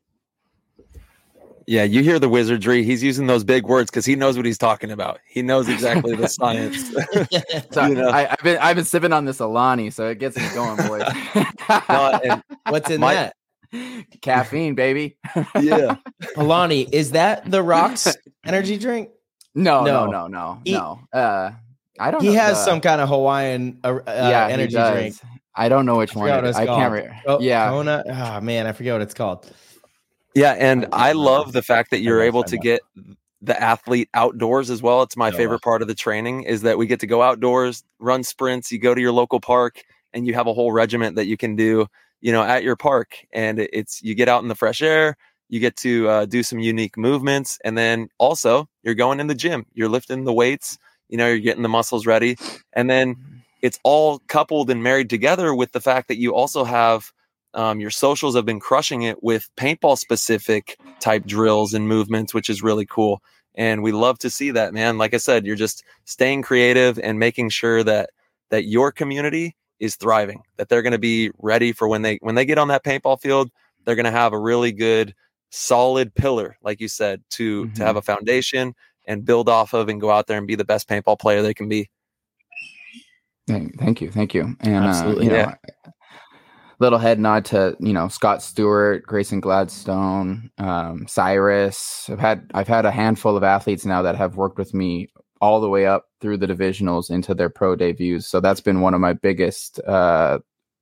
yeah, you hear the wizardry. He's using those big words because he knows what he's talking about. He knows exactly the science. So you know? I, I've been I've been sipping on this Alani, so it gets me going, boys. No, and What's in my- that? Caffeine, baby. yeah. Alani, is that the Rocks energy drink? No, no, No. no, no, He- no. Uh, I don't. He know has the- some kind of Hawaiian uh, yeah, he energy does. drink. I don't know which I one. forgot It what is. it's I called. can't. Re- Oh, yeah. Kona? Oh man, I forget what it's called. Yeah, and I love the fact that you're know, able I to know. get the athlete outdoors as well. It's my Oh. favorite part of the training is that we get to go outdoors, run sprints. You go to your local park and you have a whole regiment that you can do, you know, at your park. And it's, you get out in the fresh air, you get to uh, do some unique movements. And then also you're going in the gym, you're lifting the weights, you know, you're getting the muscles ready. And then it's all coupled and married together with the fact that you also have Um, your socials have been crushing it with paintball specific type drills and movements, which is really cool. And we love to see that, man. Like I said, you're just staying creative and making sure that, that your community is thriving, that they're going to be ready for when they, when they get on that paintball field, they're going to have a really good, solid pillar, like you said, to, Mm-hmm. to have a foundation and build off of and go out there and be the best paintball player they can be. Thank, thank you, thank you. And Absolutely, uh, you know, yeah. little head nod to, you know, Scott Stewart, Grayson Gladstone, um, Cyrus. I've had I've had a handful of athletes now that have worked with me all the way up through the divisionals into their pro debuts. So that's been one of my biggest, uh,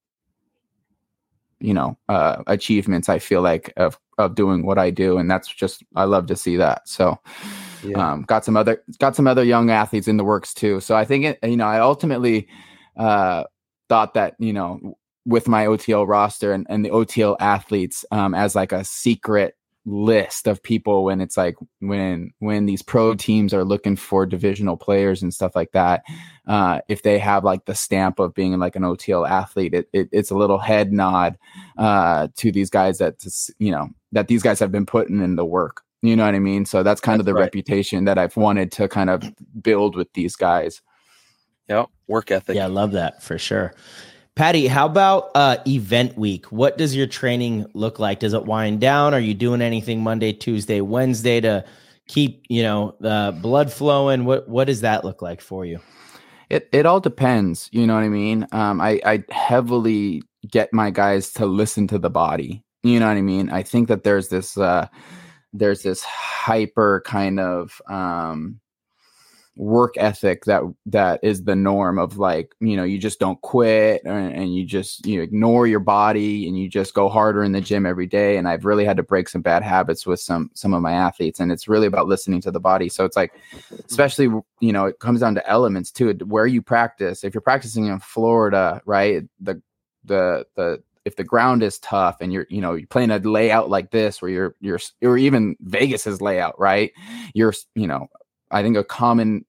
you know, uh, achievements. I feel like of of doing what I do, and that's just I love to see that. So. Yeah. Um, got some other got some other young athletes in the works too. So I think it, you know, I ultimately uh, thought that, you know, with my O T L roster and, and the O T L athletes um, as like a secret list of people when it's like when when these pro teams are looking for divisional players and stuff like that, uh, if they have like the stamp of being like an O T L athlete, it, it it's a little head nod uh, to these guys that, you know, that these guys have been putting in the work. You know what I mean? So that's kind That's of the right. reputation that I've wanted to kind of build with these guys. Yep. Work ethic. Yeah, I love that for sure. Patty, how about uh, event week? What does your training look like? Does it wind down? Are you doing anything Monday, Tuesday, Wednesday to keep, you know, the blood flowing? What What does that look like for you? It it all depends. You know what I mean? Um, I, I heavily get my guys to listen to the body. You know what I mean? I think that there's this uh, there's this hyper kind of um, work ethic that that is the norm of, like, you know, you just don't quit and, and you just you ignore your body and you just go harder in the gym every day. And I've really had to break some bad habits with some some of my athletes, and it's really about listening to the body. So it's like, especially, you know, it comes down to elements too, where you practice. If you're practicing in Florida, right, the the the if the ground is tough and you're, you know, you're playing a layout like this where you're, you're, or even Vegas's layout, right? You're, you know, I think a common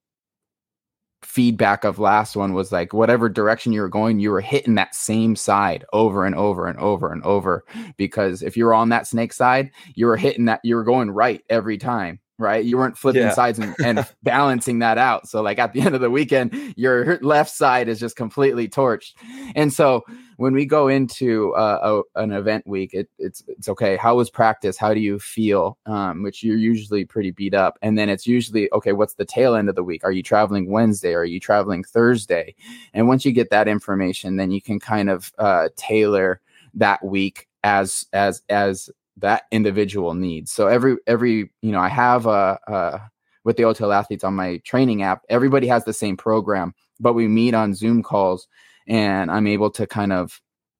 feedback of last one was like, whatever direction you were going, you were hitting that same side over and over and over and over. Because if you were on that snake side, you were hitting that, you were going right every time. Right. You weren't flipping Yeah. sides and, and balancing that out. So like at the end of the weekend, your left side is just completely torched. And so when we go into uh, a, an event week, it, it's it's okay. How was practice? How do you feel? Um, which you're usually pretty beat up. And then it's usually, okay, what's the tail end of the week? Are you traveling Wednesday? Are you traveling Thursday? And once you get that information, then you can kind of uh, tailor that week as as as that individual needs. So every, every, you know, I have a, uh, with the O T L athletes on my training app, everybody has the same program, but we meet on Zoom calls and I'm able to kind of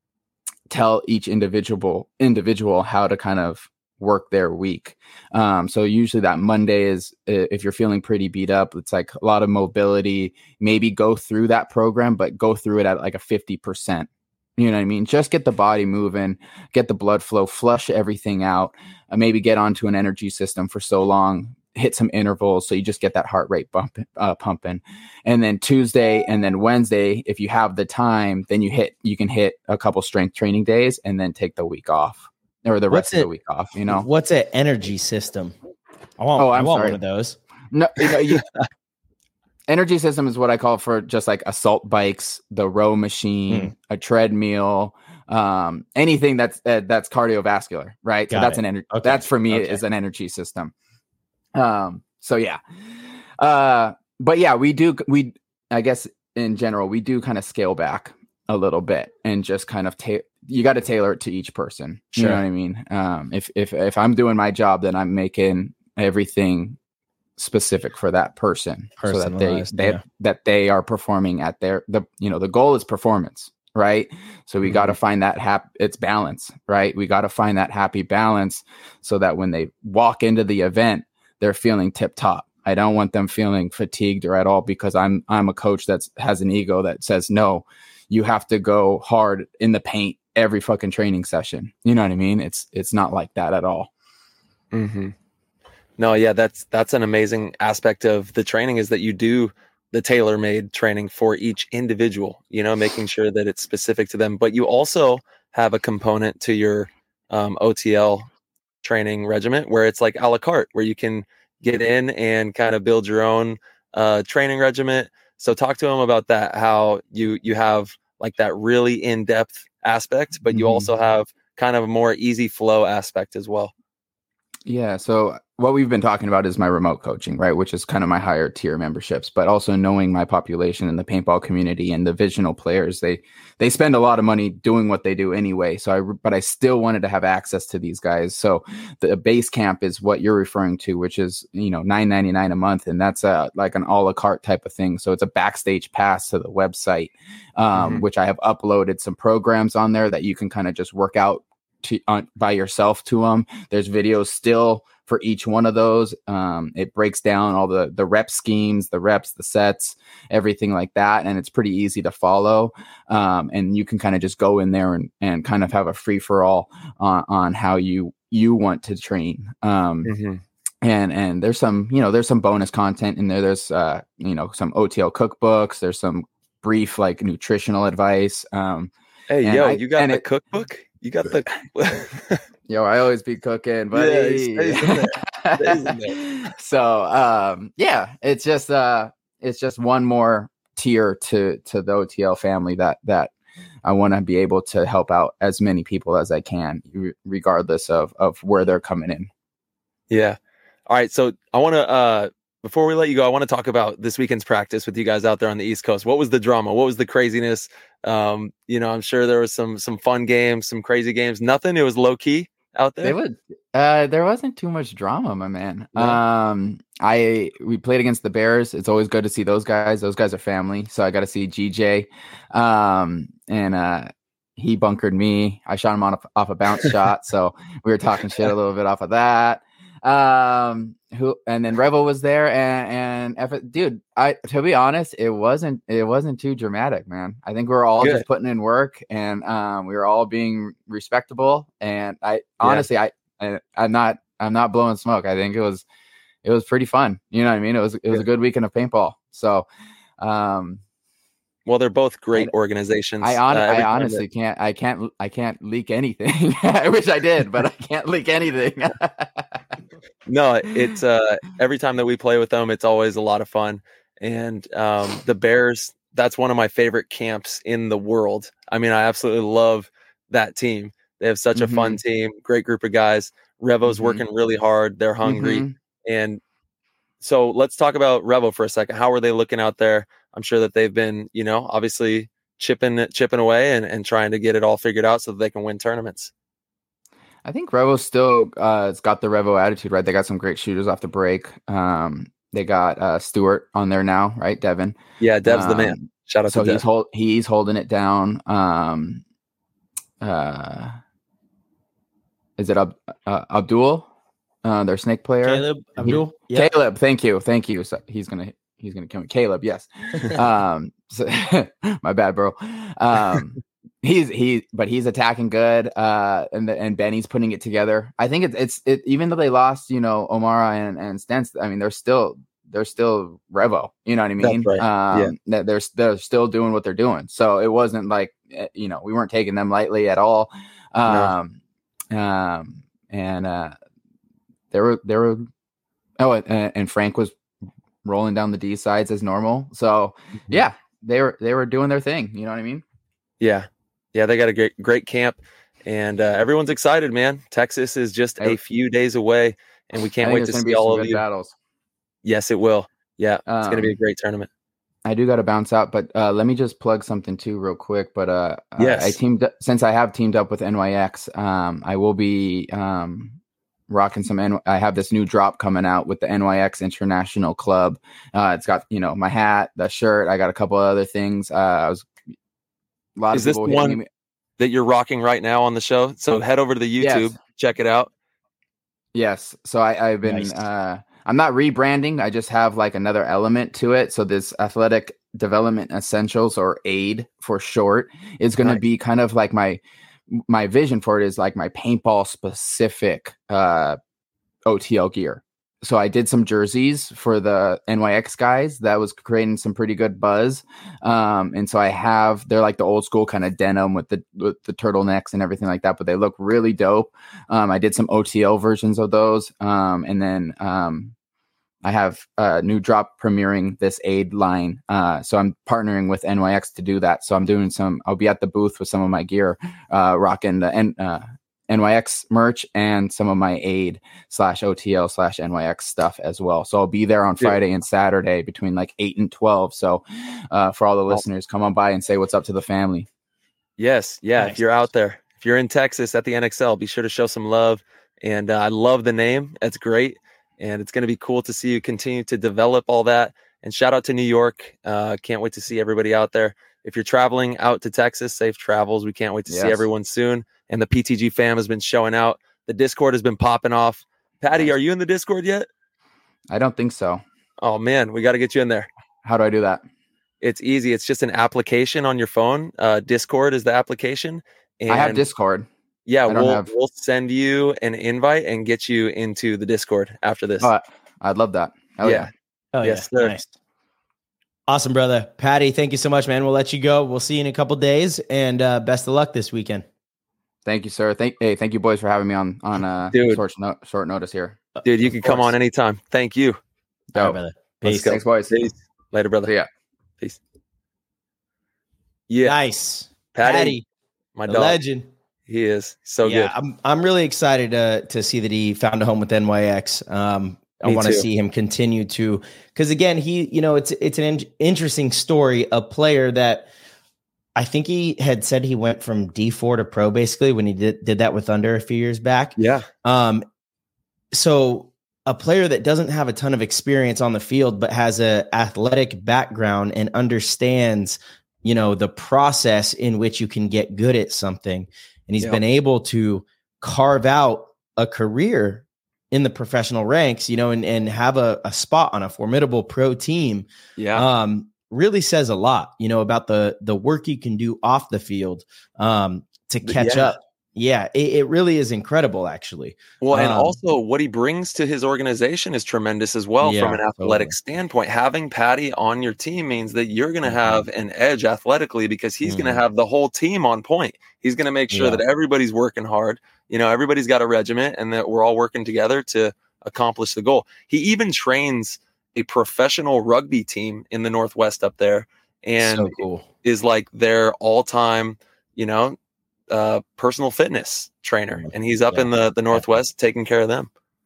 tell each individual individual how to kind of work their week. Um, so usually that Monday is, if you're feeling pretty beat up, it's like a lot of mobility, maybe go through that program, but go through it at like a fifty percent. You know what I mean? Just get the body moving, get the blood flow, flush everything out, uh, maybe get onto an energy system for so long, hit some intervals. So you just get that heart rate bump, uh, pumping. And then Tuesday and then Wednesday, if you have the time, then you hit, you can hit a couple strength training days and then take the week off or the rest What's of it, the week off, you know? What's an energy system? I want, Oh, I I'm want sorry. one of those. No, you know, you, energy system is what I call for just like assault bikes, the row machine, Mm. a treadmill, um, anything that's uh, that's cardiovascular, right? Got so that's it. an energy. Okay. That's for me Okay. is an energy system. Um, so yeah, uh, but yeah, we do. We I guess in general we do kind of scale back a little bit and just kind of ta- you got to tailor it to each person. You Sure. know what I mean? Um, if if if I'm doing my job, then I'm making everything specific for that person so that they, Personalized, they yeah. that they are performing at their the you know the goal is performance, right? So we Mm-hmm. got to find that hap it's balance, right? We got to find that happy balance so that when they walk into the event, they're feeling tip top. I don't want them feeling fatigued or at all, because I'm I'm a coach that has an ego that says, no, you have to go hard in the paint every fucking training session. You know what I mean? It's it's not like that at all. Mm-hmm. No, yeah, that's that's an amazing aspect of the training, is that you do the tailor-made training for each individual, you know, making sure that it's specific to them. But you also have a component to your um, O T L training regimen where it's like a la carte, where you can get in and kind of build your own uh, training regimen. So talk to them about that, how you you have like that really in-depth aspect, but you Mhm. also have kind of a more easy flow aspect as well. Yeah. So what we've been talking about is my remote coaching, right? Which is kind of my higher tier memberships, but also knowing my population and the paintball community and the Visional players, they, they spend a lot of money doing what they do anyway. So I, but I still wanted to have access to these guys. So the base camp is what you're referring to, which is, you know, nine ninety-nine a month. And that's a, like an a la carte type of thing. So it's a backstage pass to the website, um, Mhm. which I have uploaded some programs on there that you can kind of just work out to on, by yourself to them. There's videos still for each one of those. Um, it breaks down all the the rep schemes, the reps, the sets, everything like that, and it's pretty easy to follow. Um, and you can kind of just go in there and and kind of have a free for all on on how you you want to train. Um, Mm-hmm. and and there's some you know there's some bonus content in there. There's uh you know some O T L cookbooks. There's some brief like nutritional advice. Um, Hey, And yo, I- you got and the it- cookbook? You got the Yo, I always be cooking, Yeah, it buddy. stays in there. Stays in there. So, um, yeah, it's just uh, it's just one more tier to to the O T L family that that I want to be able to help out as many people as I can, re- regardless of of where they're coming in. Yeah. All right. So I want to, uh, before we let you go, I want to talk about this weekend's practice with you guys out there on the East Coast. What was the drama? What was the craziness? Um, you know, I'm sure there was some some fun games, some crazy games. Nothing. It was low key out there. They would. Uh, there wasn't too much drama, my man. No? Um, I we played against the Bears. It's always good to see those guys. Those guys are family. So I got to see G J, um, and uh, he bunkered me. I shot him on a, off a bounce shot. So we were talking shit a little bit off of that. um, who and then Revo was there, and and F- dude, I to be honest, it wasn't it wasn't too dramatic, man. I think we we're all Good. just putting in work, and um, we were all being respectable. And I honestly, I, I I'm not I'm not blowing smoke. I think it was it was pretty fun. You know what I mean? It was it was a good weekend of paintball. So, um. Well, they're both great organizations. I, on, uh, I honestly that... can't. I can't. I can't leak anything. I wish I did, but I can't leak anything. No, it's uh, every time that we play with them, it's always a lot of fun. And um, the Bears, that's one of my favorite camps in the world. I mean, I absolutely love that team. They have such mm-hmm. a fun team, great group of guys. Revo's mm-hmm. working really hard. They're hungry, mm-hmm. and so let's talk about Revo for a second. How are they looking out there? I'm sure that they've been, you know, obviously chipping chipping away and, and trying to get it all figured out so that they can win tournaments. I think Revo still uh, it's got the Revo attitude, right? They got some great shooters off the break. Um, they got uh, Stewart on there now, right? Devin. Yeah, Dev's um, the man. Shout out so to Dev. he's hold he's holding it down. Um, uh, is it Ab- uh, Abdul? Uh, their snake player, Caleb Abdul. He, yep. Caleb, thank you, thank you. So he's gonna he's gonna come. Caleb, yes. um, so, my bad, bro. Um, he's he, but he's attacking good. Uh, and the, and Benny's putting it together. I think it's it's it, even though they lost, you know, Omara and and Stentz. I mean, they're still they're still Revo. You know what I mean? That's right. Um, yeah. They're they're still doing what they're doing. So it wasn't like, you know, we weren't taking them lightly at all. Um, no. um, and uh. There were, there were, oh, and, and Frank was rolling down the D sides as normal. So, yeah, they were, they were doing their thing. You know what I mean? Yeah. Yeah. They got a great, great camp, and uh, everyone's excited, man. Texas is just a few days away, and we can't wait to see all of you. Battles. Yes, it will. Yeah. It's um, going to be a great tournament. I do got to bounce out, but uh, let me just plug something too real quick. But uh, yes. I, I teamed since I have teamed up with N Y X. Um, I will be, um, rocking some N- I have this new drop coming out with the N Y X International Club. Uh, it's got, you know, my hat, the shirt. I got a couple of other things. Uh, I was a lot Is of this the one me. that you're rocking right now on the show? So head over to the YouTube, yes. check it out. Yes. So I, I've been, nice. uh, I'm not rebranding. I just have like another element to it. So this Athletic Development Essentials, or AID for short, is going nice. to be kind of like my, my vision for it is like my paintball specific uh, O T L gear. So I did some jerseys for the N Y X guys that was creating some pretty good buzz. Um, and so I have, they're like the old school kind of denim with the, with the turtlenecks and everything like that, but they look really dope. Um, I did some O T L versions of those. Um, and then um, I have a new drop premiering this AID line. Uh, so I'm partnering with N Y X to do that. So I'm doing some, I'll be at the booth with some of my gear, uh, rocking the N, uh, N Y X merch and some of my AID slash O T L slash N Y X stuff as well. So I'll be there on Friday yeah. and Saturday between like eight and twelve. So uh, for all the listeners, come on by and say what's up to the family. Yes. Yeah. Nice. If you're out there, if you're in Texas at the N X L, be sure to show some love. And uh, I love the name. That's great. And it's going to be cool to see you continue to develop all that. And shout out to New York. Uh, can't wait to see everybody out there. If you're traveling out to Texas, safe travels. We can't wait to yes. see everyone soon. And the P T G fam has been showing out. The Discord has been popping off. Patty, are you in the Discord yet? I don't think so. Oh, man, we got to get you in there. How do I do that? It's easy. It's just an application on your phone. Uh, Discord is the application. And I have Discord. Yeah, we'll, have... we'll send you an invite and get you into the Discord after this. Uh, I'd love that. Hell yeah. yeah. Oh, yes, yeah. sir. Nice. Awesome, brother. Patty, thank you so much, man. We'll let you go. We'll see you in a couple days, and uh, best of luck this weekend. Thank you, sir. Thank hey, thank you, boys, for having me on on uh, short no- short notice here. Dude, you of can course. come on anytime. Thank you. All right, brother. Peace. Thanks, boys. Peace. Later, brother. See ya. Peace. Yeah. Nice. Patty, Patty my the dog. legend. He is so yeah, good. I'm I'm really excited to to see that he found a home with N Y X. Um, I want to see him continue to, because again, he, you know, it's it's an in- interesting story. A player that I think he had said he went from D four to pro basically when he did did that with Thunder a few years back. Yeah. Um. So a player that doesn't have a ton of experience on the field, but has a athletic background and understands, you know, the process in which you can get good at something. And he's yeah. been able to carve out a career in the professional ranks, you know, and, and have a, a spot on a formidable pro team. Yeah. Um, really says a lot, you know, about the, the work you can do off the field um, to catch Yeah. up. Yeah, it, it really is incredible, actually. Well, and Um, also what he brings to his organization is tremendous as well Yeah, from an athletic totally. standpoint. Having Patty on your team means that you're going to Mhm. have an edge athletically because he's going Mhm. to have the whole team on point. He's going to make sure Yeah. that everybody's working hard. You know, everybody's got a regiment and that we're all working together to accomplish the goal. He even trains a professional rugby team in the Northwest up there and so cool. is like their all-time, you know, uh, personal fitness trainer. And he's up Yeah. in the, the Northwest taking care of them.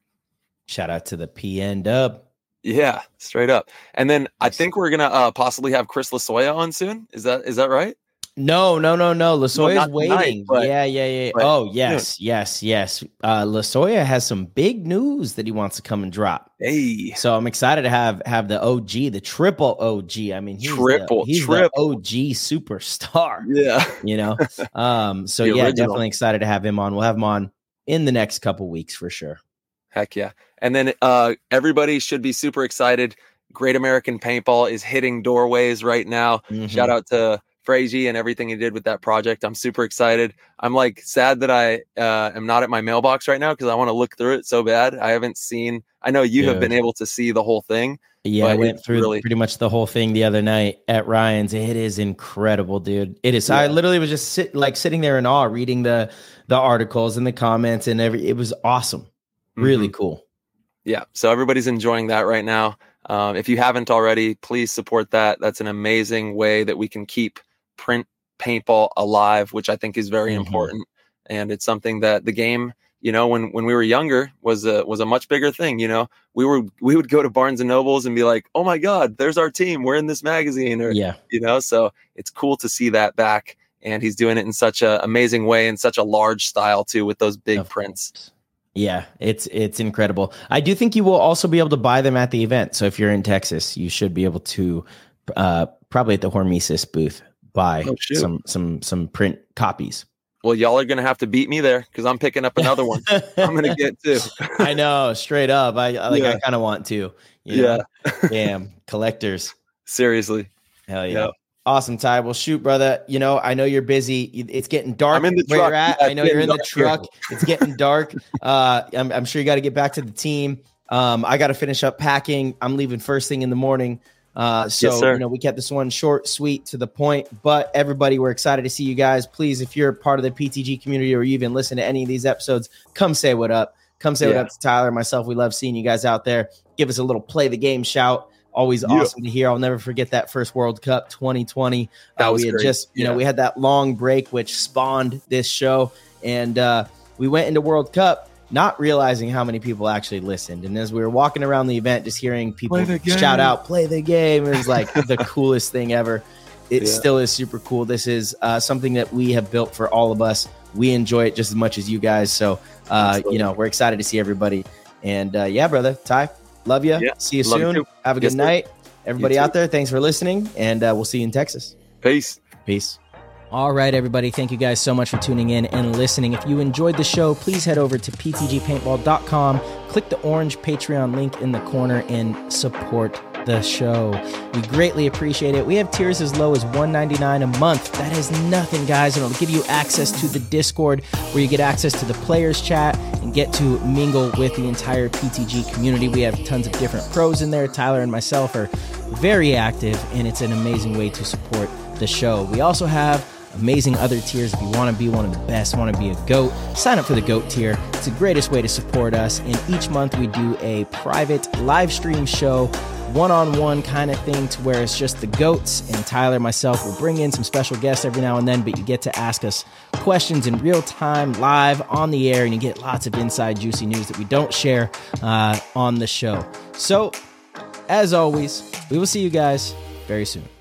Shout out to the P N Dub. Yeah, straight up. And then I Nice. think we're gonna uh, possibly have Chris Lasoya on soon. Is that is that right? No, no, no, no. Lasoya's not tonight, waiting. but- yeah, yeah, yeah. but Oh, yes, yes, yes. Uh, Lasoya has some big news that he wants to come and drop. Hey, So I'm excited to have have the O G, the triple O G. I mean, he's Triple, the, he's triple. the O G superstar. yeah, You know, um. So The yeah, original. definitely excited to have him on. We'll have him on in the next couple weeks for sure. heck yeah. And then uh, everybody should be super excited. Great American Paintball is hitting doorways right now. Mhm. Shout out to Frazee and everything he did with that project. I'm super excited. I'm like sad that I uh, am not at my mailbox right now because I want to look through it so bad. I haven't seen. I know you have Dude. been able to see the whole thing. Yeah, I But went it's through really- pretty much the whole thing the other night at Ryan's. It is incredible, dude. It is. I Yeah. literally was just sit like sitting there in awe, reading the the articles and the comments and every. It was awesome, really Mhm. cool. Yeah. So everybody's enjoying that right now. Um, if you haven't already, please support that. That's an amazing way that we can keep print paintball alive, which I think is very Mhm. important. And it's something that the game, you know, when, when we were younger was a, was a much bigger thing. You know, we were, we would go to Barnes and Nobles and be like, oh my God, there's our team. We're in this magazine or, Yeah, you know, so it's cool to see that back. And he's doing it in such an amazing way in such a large style too, with those big Of prints. yeah. It's it's incredible. I do think you will also be able to buy them at the event. So if you're in Texas, you should be able to uh, probably at the Hormesis booth buy Oh, shoot. some some some print copies. Well, y'all are going to have to beat me there because I'm picking up another one. I'm going to get two. I know, straight up. I I- like. I Yeah. kind of want to. You know? Damn, collectors. Seriously. Hell yeah. Yeah. Awesome, Ty. Well, shoot, brother. You know, I know you're busy. It's getting dark I'm in the where truck. you're at. Yeah, I know it's you're in getting the dark here. truck. It's getting dark. Uh, I'm, I'm sure you got to get back to the team. Um, I got to finish up packing. I'm leaving first thing in the morning. Uh, so, Yes, sir. you know, we kept this one short, sweet, to the point. But everybody, we're excited to see you guys. Please, if you're part of the P T G community or you even listen to any of these episodes, come say what up. Come say what Yeah. up to Tyler and myself. We love seeing you guys out there. Give us a little play the game shout. Always Yeah. awesome to hear. I'll never forget that first World Cup twenty twenty. That Uh, was we had great. just, you know, Yeah. we had that long break, which spawned this show. And uh, we went into World Cup not realizing how many people actually listened. And as we were walking around the event, just hearing people Play the game. shout out, play the game. It was like the coolest thing ever. It Yeah. still is super cool. This is uh, something that we have built for all of us. We enjoy it just as much as you guys. So, uh, Absolutely. you know, we're excited to see everybody. And uh, yeah, brother, Ty, love you. Yeah, See you love you soon. too. Have a good Yes, sir. night. Everybody You too. out there, thanks for listening. And uh, we'll see you in Texas. Peace. Peace. All right, everybody. Thank you guys so much for tuning in and listening. If you enjoyed the show, please head over to p t g paintball dot com, click the orange Patreon link in the corner, and support the show. We greatly appreciate it. We have tiers as low as one ninety-nine a month. That is nothing, guys, and it'll give you access to the Discord where you get access to the players chat and get to mingle with the entire P T G community. We have tons of different pros in there. Tyler and myself are very active, and it's an amazing way to support the show. We also have amazing other tiers. If you want to be one of the best, want to be a GOAT, sign up for the GOAT tier. It's the greatest way to support us. And each month we do a private live stream show, one-on-one kind of thing, to where it's just the GOATs and Tyler, myself, will bring in some special guests every now and then, but you get to ask us questions in real time, live on the air, and you get lots of inside juicy news that we don't share uh, on the show. So, as always, we will see you guys very soon.